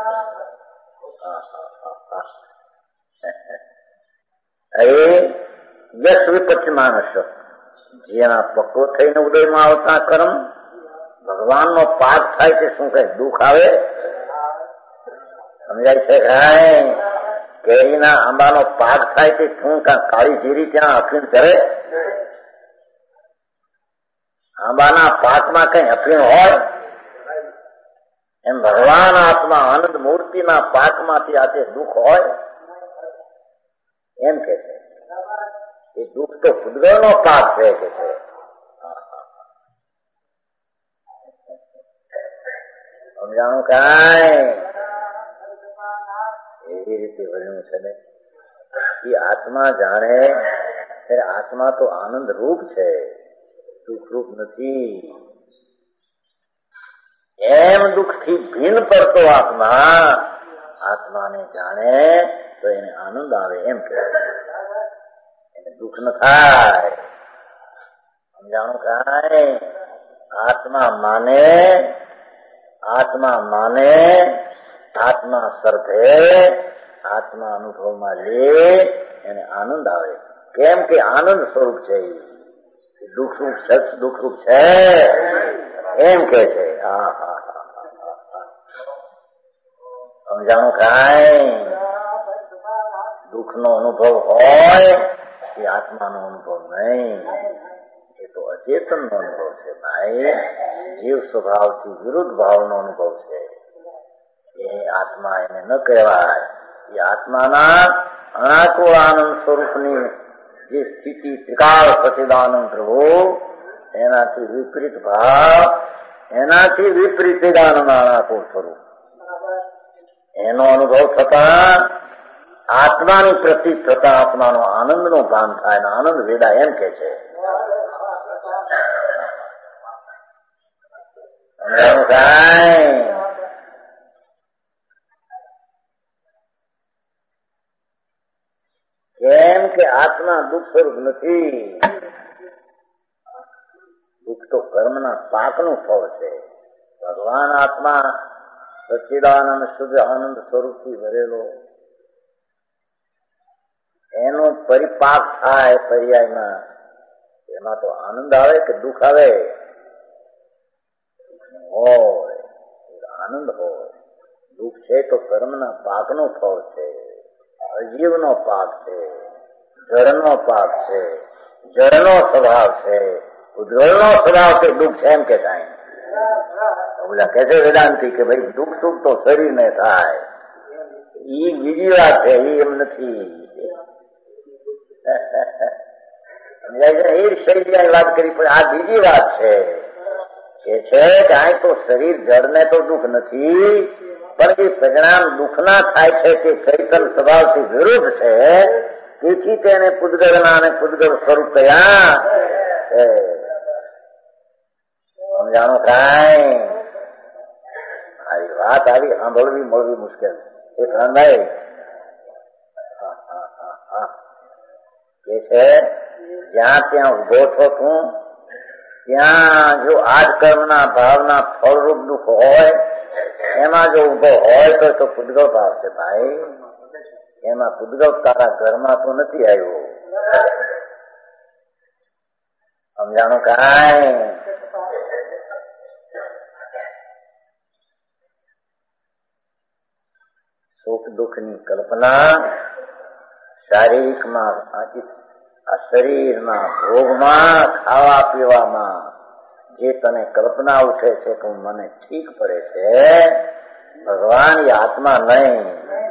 એ યશ વિપત્તિ માનસ જેના પક્વ થઈને ઉદયમાં આવતા કર્મ ભગવાનનો પાક થાય છે. શું કઈ દુઃખ આવે? સમજાય છે કાંઈ? કેરીના આંબાનો પાક થાય છે. શું કાં કાળી જીરી ત્યાં અફીણ ચરે? આંબાના પાકમાં કઈ અફીણ હોય? એમ ભગવાન આત્મા આનંદ મૂર્તિના પાકમાંથી આજે દુઃખ હોય એમ કે છે. એ દુઃખ તો પૂતગલનો પાક છે કે છે. સમજાણું કાંઈ? એવી રીતે વર્ણ્યું છે ને. એ આત્મા જાણે ત્યારે આત્મા તો આનંદ રૂપ છે, દુઃખ રૂપ નથી. એમ દુઃખથી ભિન્ન પડતો આત્મા આત્માને જાણે તો એને આનંદ આવે એમ કે એને દુઃખ ન થાય. સમજાણું કાંઈ? આત્મા માને, આત્મા માને, આત્મા સરભે, આત્મા અનુભવમાં લે એને આનંદ આવે. કેમ કે આનંદ સ્વરૂપ છે, દુઃખ રૂપ સચ દુઃખ રૂપ છે એમ કે છે. હા હા સમજાણું કાંઈ? દુઃખ નો અનુભવ હોય એ આત્માનો અનુભવ નહીં, એ તો અચેતન નો અનુભવ છે ભાઈ. જીવ સ્વભાવથી વિરુદ્ધ ભાવનો અનુભવ છે. એ આત્મા એને ન કહેવાય. એ આત્માના અનાકુળ આનંદ સ્વરૂપની જે સ્થિતિ ત્રિકાળ સચિદાનંદ પ્રભુ એનાથી વિપરીત ભાવ, એનાથી વિપરીત ચિદાનંદના અનાકુળ સ્વરૂપ એનો અનુભવ થતા આત્માની પ્રતીત થતા આત્માનો આનંદનો ભાન થાય ને આનંદ વેદા એમ કે છે. કેમ કે આત્મા દુઃખ સ્વરૂપ નથી. દુઃખ તો કર્મના પાકનું ફળ છે. ભગવાન આત્મા સચ્ચિદાનંદ શુદ્ધ આનંદ સ્વરૂપથી ભરેલો એનો પરિપાક થાય પર્યાયમાં એમાં તો આનંદ આવે કે દુઃખ આવે? હોય આનંદ હોય. દુઃખ છે તો કર્મના પાકનું ફળ છે, અજીવનો પાક છે, જળનો પાક છે, જળનો સ્વભાવ છે, ઉદ્ગળનો સ્વભાવ છે. દુઃખ છે એમ કે થાય ઓલા કે છે વેદાંતિ કે ભાઈ દુઃખ સુખ તો શરીરને થાય. ઈ બીજી વાત છે, ઈ એમ નથી. એ શરીરની વાત કરી પણ આ બીજી વાત છે કે છે કે આ તો શરીર જળને તો દુઃખ નથી, પણ એ પરિણામ દુઃખના થાય છે કે ચૈતન સ્વભાવથી વિરુદ્ધ છે. તેથી તેને પૂદગળના અને પૂદગળ સ્વરૂપ થયા. સમજાણું કાંઈ? આવી વાત આવી સાંભળવી મળવી મુશ્કેલ. એક રંગાઈ કે છે જ્યાં ત્યાં ઉભો છો તું ત્યાં જો આજ કર્મના ભાવના ફળરૂપ દુઃખ હોય એમાં જો ઉભો હોય તો તો પૂદગળ ભાવ છે ભાઈ. એમાં પૂદગળ તારા ઘરમાં તો નથી આવ્યો. સમજાણું કાંઈ? સુખ દુઃખની કલ્પના શારીરિકમાં, આ શરીરના ભોગમાં, ખાવા પીવામાં જે તને કલ્પના ઉઠે છે કે મને ઠીક પડે છે, ભગવાન એ આત્મા નહીં.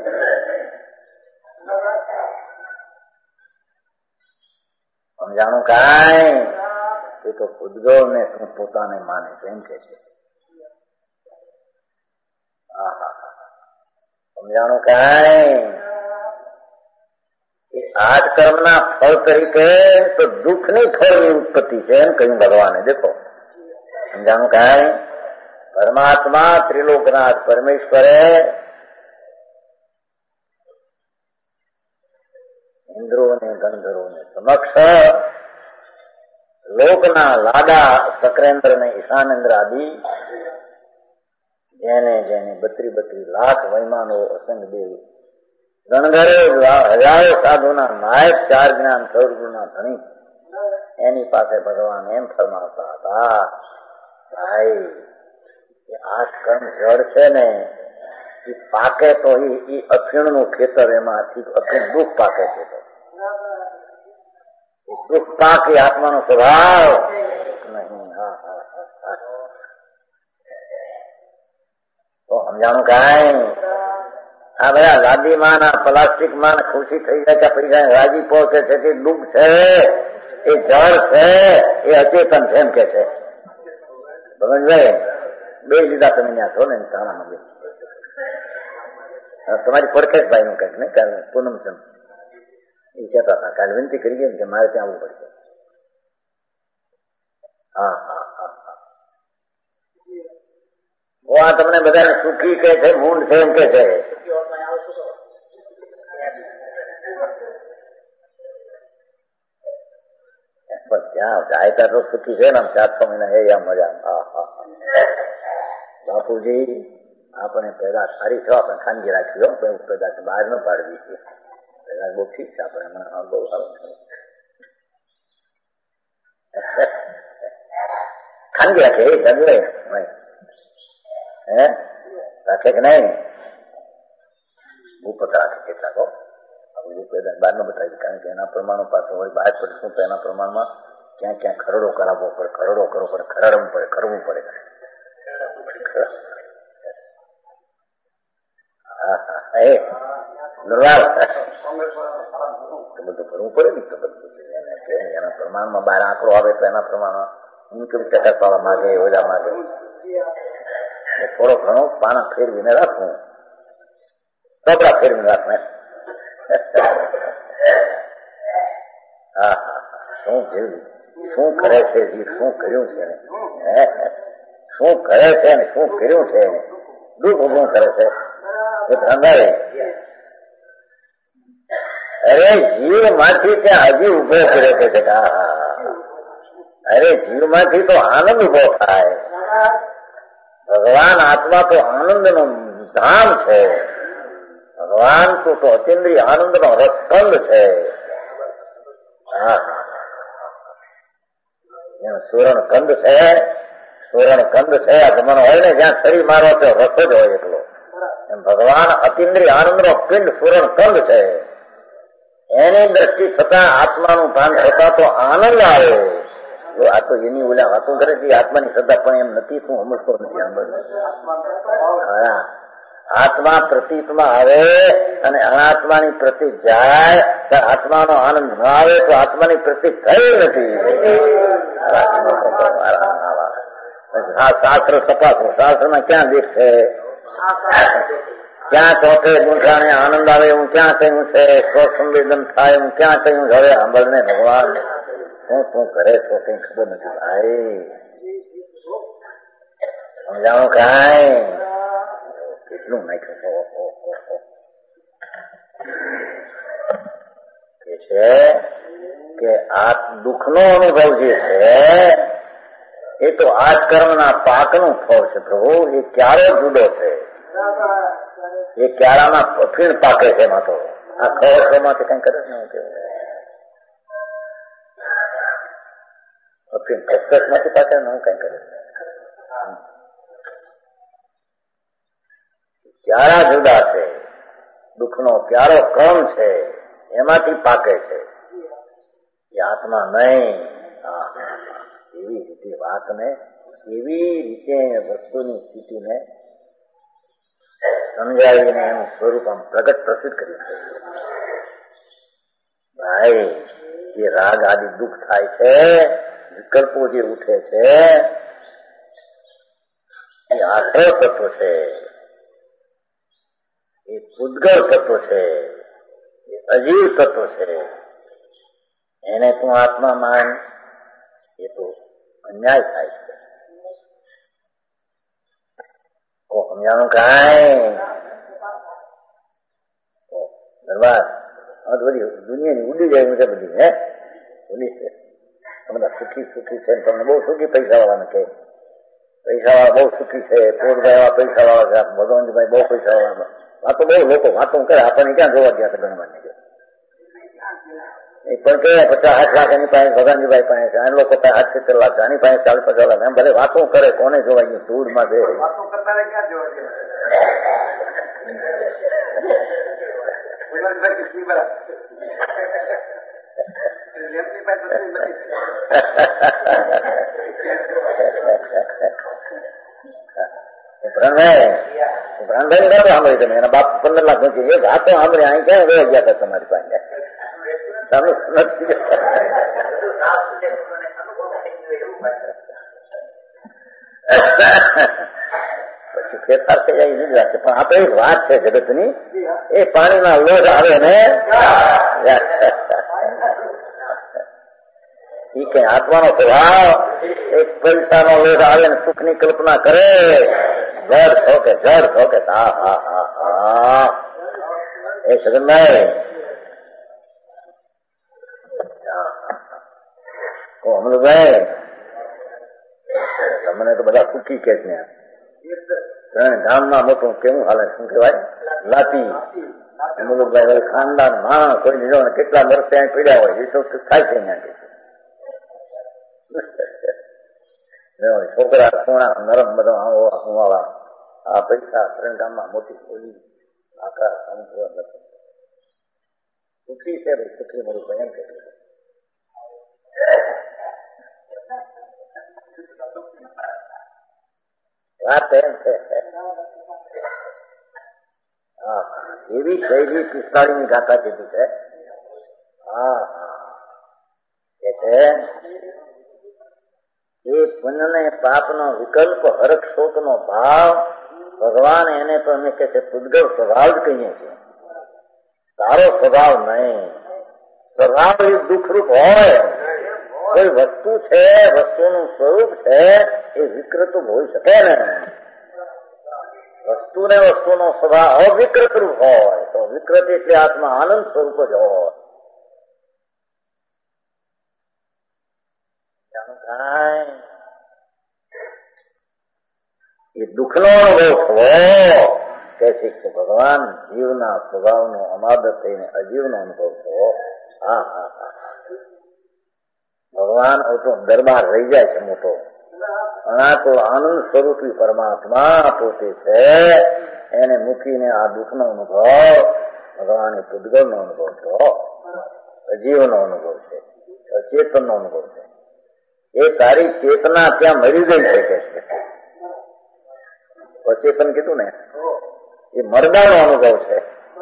સમજાણું કાંઈ? એ તો પૂદગળ ને તું પોતાને માને છે એમ કે છે. સમજાણું કાંઈ? આજ કર્મના ફળ તરીકે તો દુઃખની ફળની ઉત્પત્તિ છે એમ કહ્યું ભગવાને. દેખો સમજાણું કાંઈ? પરમાત્મા ત્રિલોકનાથ પરમેશ્વરે ઇન્દ્રોને ગંધર્વોને સમક્ષ લોકના લાડા સક્રેન્દ્ર ને ઈશાનેન્દ્ર આદિ જેને જેને બત્રી બત્રી લાખ વૈમાનો અસંગ દેવ ગણગરે હજારો સાધુના નાયક ચાર જ્ઞાન સૌરના ધણી એની પાસે ભગવાન એમ ફરમાવતા હતા, ભાઈ આ કર્મ જળ છે ને એ પાકે તો એ અફીણ નું ખેતર, એમાંથી અફીણ દુઃખ પાકે છે. તો દુઃખ પાક એ આત્માનો સ્વભાવ નહીં. હા હા હા તો સમજાણું કાંઈ? આ બધા લાદી માં પ્લાસ્ટિક માં ખુશી થઈ જાય કે પડી જાય રાજી પહોંચે છે કે દુઃખ છે એ જળ છે એ અચેતન છે એમ કે છે. ભગવાનભાઈ બે લીધા તમે ત્યાં છો ને તાણામાં બે તમારી પડખે ભાઈ નું કઈક ને પૂનમ છે એ કહેતા હતા કાલે વિનંતી કરી ગઈ કે મારે ત્યાં આવવું પડશે. હા હા હા હા આ તમને બધાને સુખી કે છે, મૂંડ છે એમ કે છે. પણ ત્યાં જાય ત્યાં તો સુખી છે ને ચાર છ મહિના એ મજા. હા હા બાપુજી આપણે પેલા સારી છો, આપણે ખાનગી રાખી દો, પેદા બહાર ન પાડવી છે. પેલા બહુ ઠીક છે, આપણે હમણાં બહુ સારું છે. ખાનગી રાખે એ જગવે હે રાખે કે નહીં? ભૂપત રાખે કેટલાક બહાર ન બતાવી, કારણ કે એના પ્રમાણો પાસે હોય બહાર પડશું તો એના પ્રમાણમાં ક્યાં ક્યાં ખરડો કરાવવો પડે, ખરડો કરવો પડે, ખરાડવું પડે, કરવું પડે. હા હા એ બધું ભરવું પડે ને તો બધું એના પ્રમાણમાં બહાર આંકડો આવે તો એના પ્રમાણમાં ઇન્કમ ટકા પાવા માંગે, ઓલા માંગે. થોડો ઘણો પાણા ફેરવીને રાખવું, કપડા ફેરવીને રાખવું. હા હા શું જેવું શું કરે છે, શું કર્યું છે, શું કરે છે ને શું કર્યું છે, દુઃખ ઉભું કરે છે એ ધંધાએ. અરે જીવ માંથી ત્યાં હજી ઉભો કરે છે. અરે જીવ માંથી તો આનંદ ઉભો થાય. ભગવાન આત્મા તો આનંદ નું ધામ છે. ભગવાન તો તો અતિન્દ્રિય આનંદ નો રસકંદ છે. હા સુવર્ણ કંદ છે, સુવર્ણ કંદ છે. આ જમાનો હોય ને જ્યાં શરીર મારો તો રસ જ હોય એટલો. એમ ભગવાન અતિન્દ્રિય આનંદ નો પિંડ સુવર્ણ કંદ છે. એની દ્રષ્ટિ થતા આત્માનું ભાન થતા તો આનંદ આવે. આ તો એની ઓલા વાતો કરે છે આત્માની શ્રદ્ધા, પણ એમ નથી. તું સમજતો નથી. આત્મા પ્રતીતમાં આવે અને અનાત્માની પ્રતીત જાય, આત્માનો આનંદ ન આવે તો આત્માની પ્રતીત થઈ નથી. શાસ્ત્ર તપાસો, શાસ્ત્રમાં ક્યાં દેખ છે, ક્યાં ચોથે ગુંઠાણે આનંદ આવે એવું ક્યાં કહ્યું છે, સ્વસંવેદન થાય એવું ક્યાં કહ્યું છે. હવે સાંભળને ભગવાન શું શું કરે છો કઈ ખબર નથી ભાઈ. સમજાણું કાંઈ કેટલું નાખ્યું કે છે કે આ દુઃખનો અનુભવ જે છે એ તો આ કર્મના પાકનું ફળ છે પ્રભુ. એ ક્યારે જુદો છે, એ ક્યારામાં ફીણ પાકે છે. એમાં તો આ ખવડમાંથી કઈ કરે ને કે ફીણ કસકસ માંથી પાકે ને હું કઈ કરે. ક્યારા જુદા છે, દુઃખનો ક્યારો કર્મ છે એમાંથી પાકે છે, એ આત્મા નહીં. એવી રીતે વાતને, એવી રીતે વસ્તુની સ્થિતિને સમજાવીને એનું સ્વરૂપ આમ પ્રગટ પ્રસિદ્ધ કર્યું છે. ભાઈ જે રાગ આદિ દુઃખ થાય છે, વિકલ્પો જે ઉઠે છે, એ આશ્રય તત્વ છે, એ પૂદગલ તત્વ છે, એ અજીવ તત્વ છે. એને તું આત્મા માન, એ તો અન્યાય થાય છે. કો સમજાણું કાંઈ ધર્માત બધી દુનિયાની ઉડી જાય મુજબ બધી હે ઉડી છે. બધા સુખી સુખી છે, તમને બહુ સુખી પૈસા વાળાને કહે પૈસા વાળા બહુ સુખી છે, પોરભાઈ એવા પૈસા વાળા છે, ભગવાનજીભાઈ બહુ પૈસા વાળા. વાતો બહુ લોકો વાતો કરે, આપણને ક્યાં જોવા ગયા છે ગણવાની કે પણ કે પચાસ આઠ લાખ એની પાસે ભગવાનજીભાઈ પાસે છે, આ લોકો પાસે આઠ સિત્તેર લાખ છે, આની પાસે ચાલીસ પચાસ લાખ. એમ ભલે વાતો કરે, કોને જોવાય ગયું ધૂળમાં છે. પ્રાણભાઈ પ્રાણભાઈ વાતો સાંભળી તમે, એના બાપ પંદર લાખ નથી, એ વાતો સાંભળી અહીં ક્યાં જોવા ગયા હતા તમારી પાસે? પછી ફેરફાર થઈ જાય એની જ વાત છે. પણ આપણે એક વાત છે જગતની, એ પાણીના લોટ આવે ને કે આત્માનો સ્વભાવ એક પૈસાનો લોભ આવે ને સુખની કલ્પના કરે, જડ છો કે જડ છો કે હા હા હા હા એ સગનભાઈ અમૃતભાઈ તમને તો બધા સુખી કે છે. ત્રણ ગામમાં મોટું કેવું હાલે શું કહેવાય લાતી અમૃતભાઈ ખાનદાન માણસ કોઈ લીધો ને કેટલા વર્ષ ત્યાં પીડ્યા હોય એ તો થાય છે અહીંયા છોકરા સોના નરમ બધા વાળા આ પૈસા ત્રણ ગામમાં મોટી બોલી આખા અનુભવ નથી. સુખી છે ભાઈ સુખી મારું ભયન કે વાત એમ છે. હા એવી શૈલી પિસ્તાળીની ગાથા કીધી છે. હા કે છે એ પુણ્ય ને પાપનો વિકલ્પ હરક શોક નો ભાવ ભગવાન એને તો અમે કે છે પૂદગલ સ્વભાવ જ કહીએ છીએ. સારો સ્વભાવ નહીં, સ્વભાવ એ દુઃખરૂપ હોય. કોઈ વસ્તુ છે વસ્તુનું સ્વરૂપ છે એ વિકૃત હોઈ શકે ને. વસ્તુ ને વસ્તુનો સ્વભાવ અવિકૃત રૂપ હોય તો વિકૃત એટલે આત્મા આનંદ સ્વરૂપ જ હોય. એ દુઃખનો અનુભવ થવો કે છે ભગવાન જીવના સ્વભાવનો અમાદત થઈને અજીવનો અનુભવ થવો. હા હા હા ભગવાન તો દરબાર રહી જાય છે મોટો. આ તો આનંદ સ્વરૂપી પરમાત્મા પોતે છે. એને મૂકીને આ દુઃખનો અનુભવ ભગવાને પૂદગલનો અનુભવ થયો, અજીવનો અનુભવ છે, અચેતનનો અનુભવ છે. એ તારી ચેતના ત્યાં મરી ગઈ છે કે છે. અચેતન કીધું ને એ મરદાનો અનુભવ છે.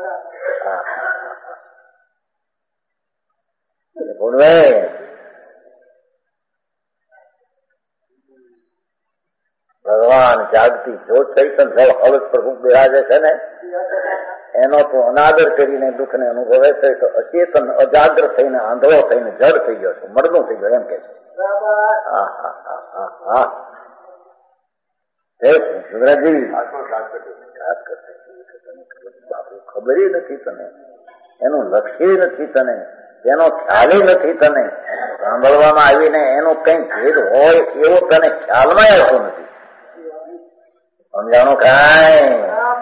ભગવાન જાગતી જો ચૈતન હવે પ્રભુ બિરાજે છે ને એનો તો અનાદર કરીને દુઃખ ને અનુભવે છે તો અચેતન અજાગ્ર થઈને આંધળો થઈને જડ થઈ ગયો છે, મરદું થઈ ગયો એમ કે છે. હા હા હા હા હા સુંદરજી બાપુ ખબર નથી તને, એનું લક્ષ્ય નથી તને, એનો ખ્યાલ નથી તને. સાંભળવામાં આવીને એનો કઈ ભેદ હોય એવો તને ખ્યાલમાં આવતો નથી. સમજાણો કાંઈ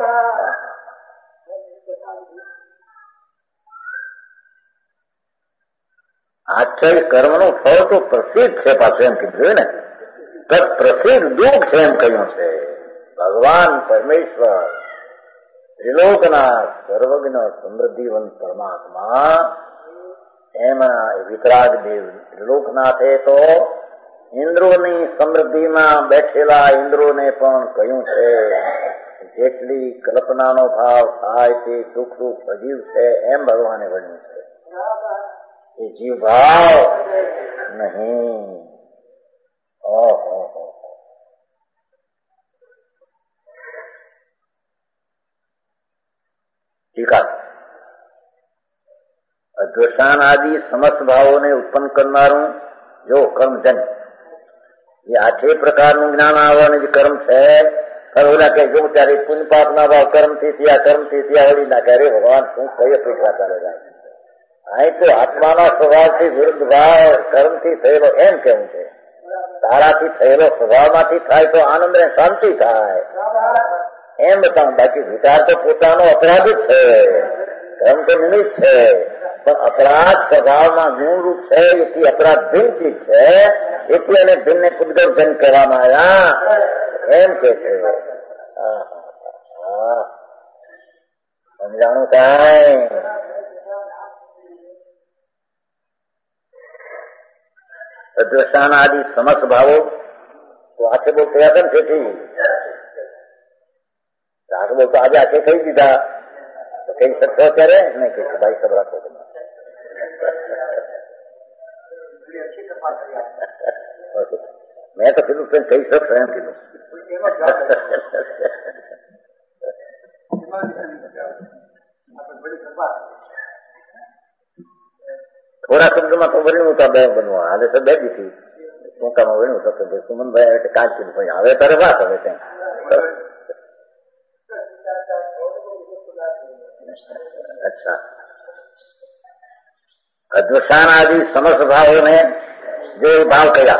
આશ્ચર્ય કર્મનું ફળ તો પ્રસિદ્ધ છે. પાછું એમ કીધું ને તદ પ્રસિદ્ધ દુઃખ છે એમ કહ્યું છે. ભગવાન પરમેશ્વર ત્રિલોકના સર્વજ્ઞ સમૃદ્ધિવંત પરમાત્મા એમાં વિતરાગ દેવ ત્રિલોકનાથે તો ઇન્દ્રોની સમૃદ્ધિમાં બેઠેલા ઇન્દ્રોને પણ કહ્યું છે જેટલી કલ્પનાનો ભાવ થાય તે સુખરૂપ અજીવ છે એમ ભગવાને વર્ણ્યું છે. એ જીવ ભાવ નહીં. ઓહો ટીકા અદ્વૈતાન આદિ સમસ્ત ભાવોને ઉત્પન્ન કરનારું જો કર્મજન એ આઠે પ્રકારનું જ્ઞાન આવવાનું જે કર્મ છે ઓલા કે જો ત્યારે પુણ્ય પાપ ના ભાવ કર્મથી થયા કર્મથી થયા વળી ના ક્યારે ભગવાન શું કઈ અપેક્ષા કરે જાય. અહીં તો આત્માના સ્વભાવથી વિરુદ્ધ ભાવ કર્મથી થયેલો એમ કેવું છે. તારાથી થયેલો સ્વભાવમાંથી થાય તો આનંદ ને શાંતિ થાય એમ બતાવું. બાકી વિચાર તો પોતાનો અપરાધ જ છે, કર્મ તો નિમિત્ત છે, પણ અપરાધ સ્વભાવમાં ગુણરૂપ છે એથી અપરાધ ભિન્ન ચીજ છે એથી એને ભિન્ન પૂદગલજન કહેવામાં આવ્યા એમ કે છે. સમજાણું કાંઈ અદ્વૈતાન આદિ સમસ્ત ભાવો તો આખે બહુ થયા છે ને તેથી આખે બહુ તો આજે આખે કહી દીધા તો કઈ શકશો અત્યારે નહીં કે ભાઈ સબ રાખો. મેં તો કીધું કઈ કહી શકશો એમ કીધું. થોડા જરા શબ્દમાં તો વર્ણ્યું તો બે બનવા હાલે તો બે દીધી ટૂંકામાં વર્ણ્યું તો સુમનભાઈ એટલે કાચી ભાઈ હવે તારે વાત હવે ત્યાં અચ્છા અદ્વશાન આદિ સમસ્ત ભાવોને જે ભાવ કયા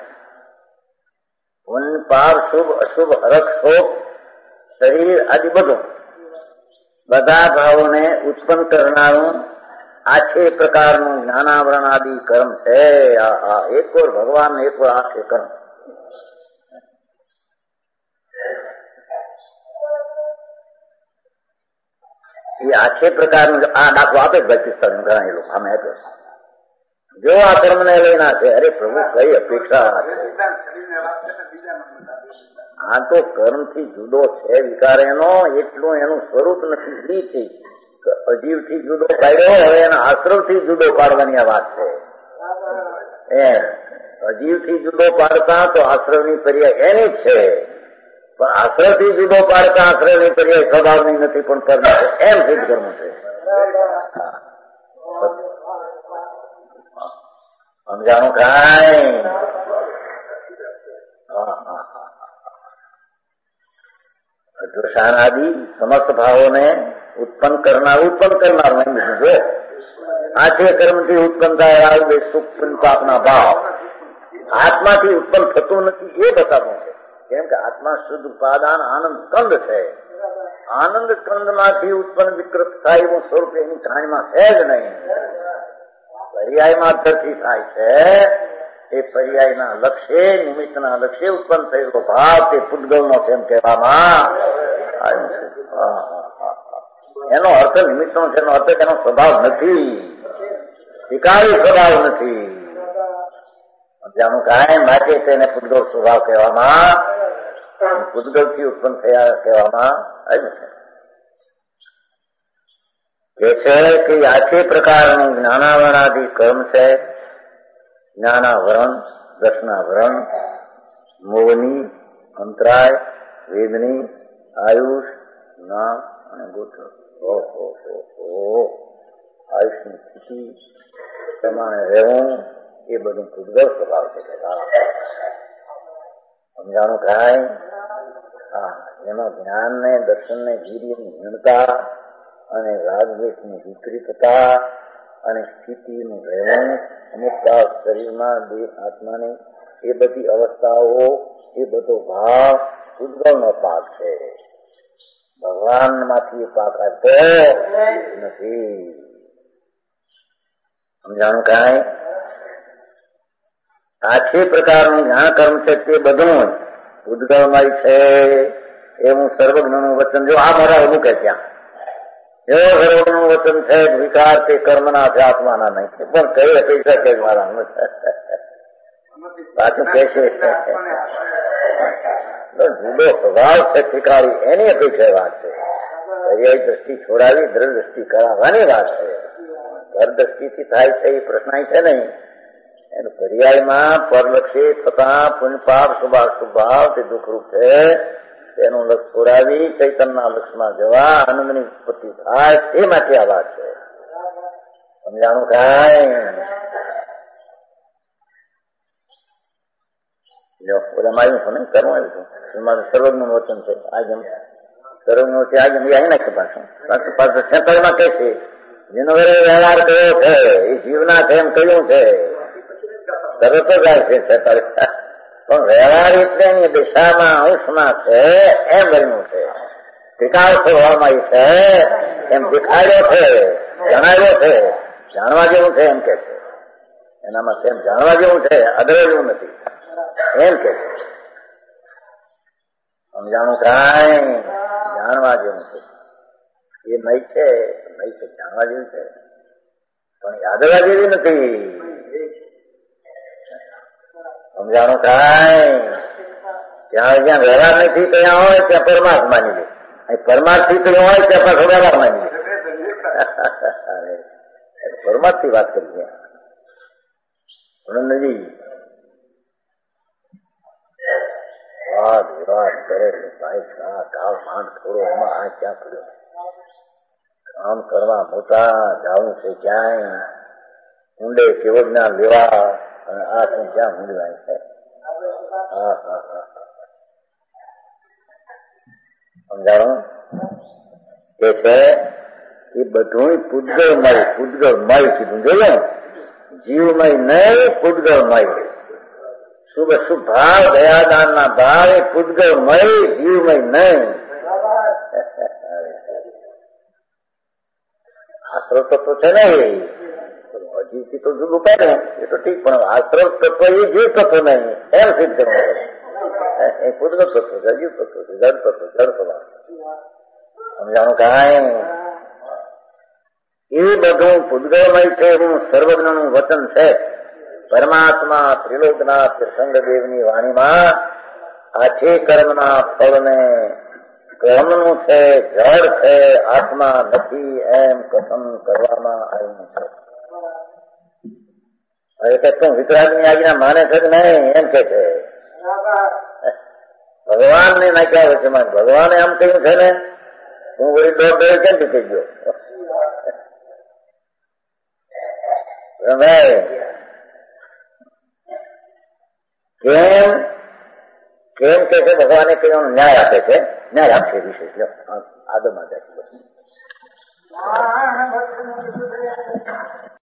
પુન પાપ શુભ અશુભ હરક શોક શરીર આદિ બધું બધા ભાવોને ઉત્પન્ન કરનારું આછે પ્રકારનું જ્ઞાનાવરણ આદિ કર્મ છે. આ એક ઓર ભગવાન એક ઓર આછે કર્મ એ આછે પ્રકારનું આ દાખલો આપે જ ભાઈ પિસ્તાળીસ ઘણા એ લોકો આમે આપ્યો જો આ કર્મ ને લઈને છે. અરે પ્રભુ કઈ અપેક્ષા આ તો કર્મ થી જુદો છે વિકાર એનો એટલું એનું સ્વરૂપ નથી છે. અજીવ થી જુદો પાડ્યો હવે એના આશ્રમ થી જુદો પાડવાની આ વાત છે. એ અજીવ થી જુદો પાડતા તો આશ્રમ ની પર્યાય એની જ છે પણ આશ્રમ થી જુદો પાડતા આશ્રમ ની પર્યાય સ્વભાવની નથી પણ કર્મ છે એમ સિદ્ધ કર્મ છે. સમજાણું કાંઈ દ્વેષાન આદિ સમસ્ત ભાવોને ઉત્પન્ન કરનાર ઉત્પન્ન કરનાર નહીં જો આછે કર્મથી ઉત્પન્ન થાય આવે સુખ પાપના ભાવ આત્માથી ઉત્પન્ન થતું નથી એ બતાવવું છે. કેમ કે આત્મા શુદ્ધ ઉપાદાન આનંદ કંદ છે. આનંદ કંદમાંથી ઉત્પન્ન વિકૃત થાય એવું સ્વરૂપ એની કહાણીમાં છે જ નહીં. પર્યાય માધ્યમથી થાય છે. એ પર્યાયના લક્ષ્ય નિમિત્તના લક્ષ્ય ઉત્પન્ન થયેલો ભાવ તે પૂતગલનો છે એમ કહેવામાં આવ્યું છે. એનો અર્થ નિમિત્તનો છે એનો અર્થ એનો સ્વભાવ નથી વિકારી સ્વભાવ નથી. જાણું કાંઈ માટે તેને પૂતગલ સ્વભાવ કહેવામાં પૂતગલ થી ઉત્પન્ન થયા કહેવામાં આવ્યું છે. કે છે કે આછે પ્રકારનું જ્ઞાનાવરણાદિ કર્મ છે. જ્ઞાનાવરણ દર્શનાવરણ મોહની અંતરાય વેદની આયુષ નામ અને ગોત્ર આયુષની સ્થિતિ પ્રમાણે રહેવું એ બધું પૂતગલ સ્વભાવ છે. સમજાણું કાંઈ હા એમાં જ્ઞાન ને દર્શન ને વીર્યની હીનતા અને રાગદ્વેષની વિપરીતતા અને સ્થિતિનું રહેવું અમુક શરીરમાં દેહ આત્માની એ બધી અવસ્થાઓ એ બધો ભાવ પૂતગલનો પાક છે. ભગવાન માંથી પાક આપતો નથી. સમજાણું કાંઈ આછે પ્રકારનું જ્ઞાન કર્મ છે તે બધું પૂતગલમય છે એવું સર્વજ્ઞનું વચન જો આ મારા મૂકે ત્યાં એવો સર્વનું વચન છે વિકાર તે કર્મના છે આત્માના નહીં છે પણ કઈ અપેક્ષા કે મારા પાછું કે છે જુદો સ્વભાવ છે શીખાવી એની અપેક્ષા વાત છે. પર્યાય દ્રષ્ટિ છોડાવી દ્રઢ દ્રષ્ટિ કરાવવાની વાત છે. ઘર દ્રષ્ટિથી થાય છે એ પ્રશ્ન છે નહીં. એનું પર્યાયમાં પરલક્ષે થતા પુણ્યપાપ શુભાવ શુભાવ તે દુઃખરૂપ છે તેનું લક્ષ છોડાવી ચૈતનના લક્ષમાં જવા આનંદની ઉત્પત્તિ થાય તે માટે આ વાત છે. સમજાણું કાંઈ ઓલામાં આવ્યું છું ને કર્મ આવ્યું છું એમાં સર્વજ્ઞનું વચન છે. આજમ સર્વજ્ઞ વચ્ચે આજમ એ આવી નાખે પાછું પાછું પાછું છેતાળીમાં કહે છે જેનો વરે વ્યવહાર કયો છે એ જીવના છે એમ કહ્યું છે તરત જ આવે છે છેતાળીસ પણ વ્યવહાર એટલે એની દિશામાં અંશમાં છે એમ બન્યું છે. વિકાસ સ્વભાવમાં છે એમ દેખાડ્યો છે જણાવ્યો છે જાણવા જેવું છે એમ કે છે. એનામાં છે એમ જાણવા જેવું છે અધર જેવું નથી એમ કે છે. સમજાણું કાંઈ જાણવા જેવું છે એ નહી છે નહી છે જાણવા જેવું છે પણ યાદવા જેવી નથી. સમજાણું કાંઈ જ્યાં જ્યાં વ્યવહાર નથી ત્યાં હોય ત્યાં પરમાત્મા માની લે પરમાર્થી તો હોય ત્યાં પાછો વ્યવહાર માની લે. પરમાર્થી વાત કરીએ નંદજી વાત વિવાદ કરે ભાઈ કાળ માંડ થોડો એમાં આ ક્યાં પડ્યો કામ કરવા મોટા જવું છે ક્યાંય ઊંડે કેવો જ્ઞાન લેવા અને આ શું ક્યાં ઊંડવાય છે. હા હા હા સમજાણો કે છે એ બધું પૂતગળમય પૂતગળમય કીધું જોયું. જીવમય નહીં પૂતગળમય. શુભ શુભ ભાવ દયાદાન ના ભાવ એ પૂતગળમય જીવમય નહીં. આશ્રવ તત્વ છે ને જીવથી તો જુદું પડે એ તો ઠીક, પણ આશ્રવ તત્વ એ જીવ તત્વ નહીં એમ સિદ્ધ કરવું એ પૂતગળ તત્વ છે, જીવ તત્વ છે, જળ તત્વ જળ સ્વભાવ. સમજાણું કાંઈ એ બધું પૂતગળમય છે. હું સર્વજ્ઞનું વચન છે. પરમાત્મા ત્રિલોકનાથ સંગદેવની વાણીમાં આથી કર્મના ફળને કર્મનું છે, જળ છે, આત્મા નથી એમ કથન કરવામાં આવ્યું છે. હવે કે તું વિતરાગની આજ્ઞા માને છે કે નહીં એમ કે છે. ભગવાનને નાખ્યા વચ્ચેમાં ભગવાને આમ કહ્યું છે ને હું વળી દોઢ દોડ કેમ થઈ ગયો. કેમ કેમ કે છે ભગવાને કહ્યું ન્યાય આપે છે. ન્યાય આપશે વિશેષ લો આગળ માં જાય.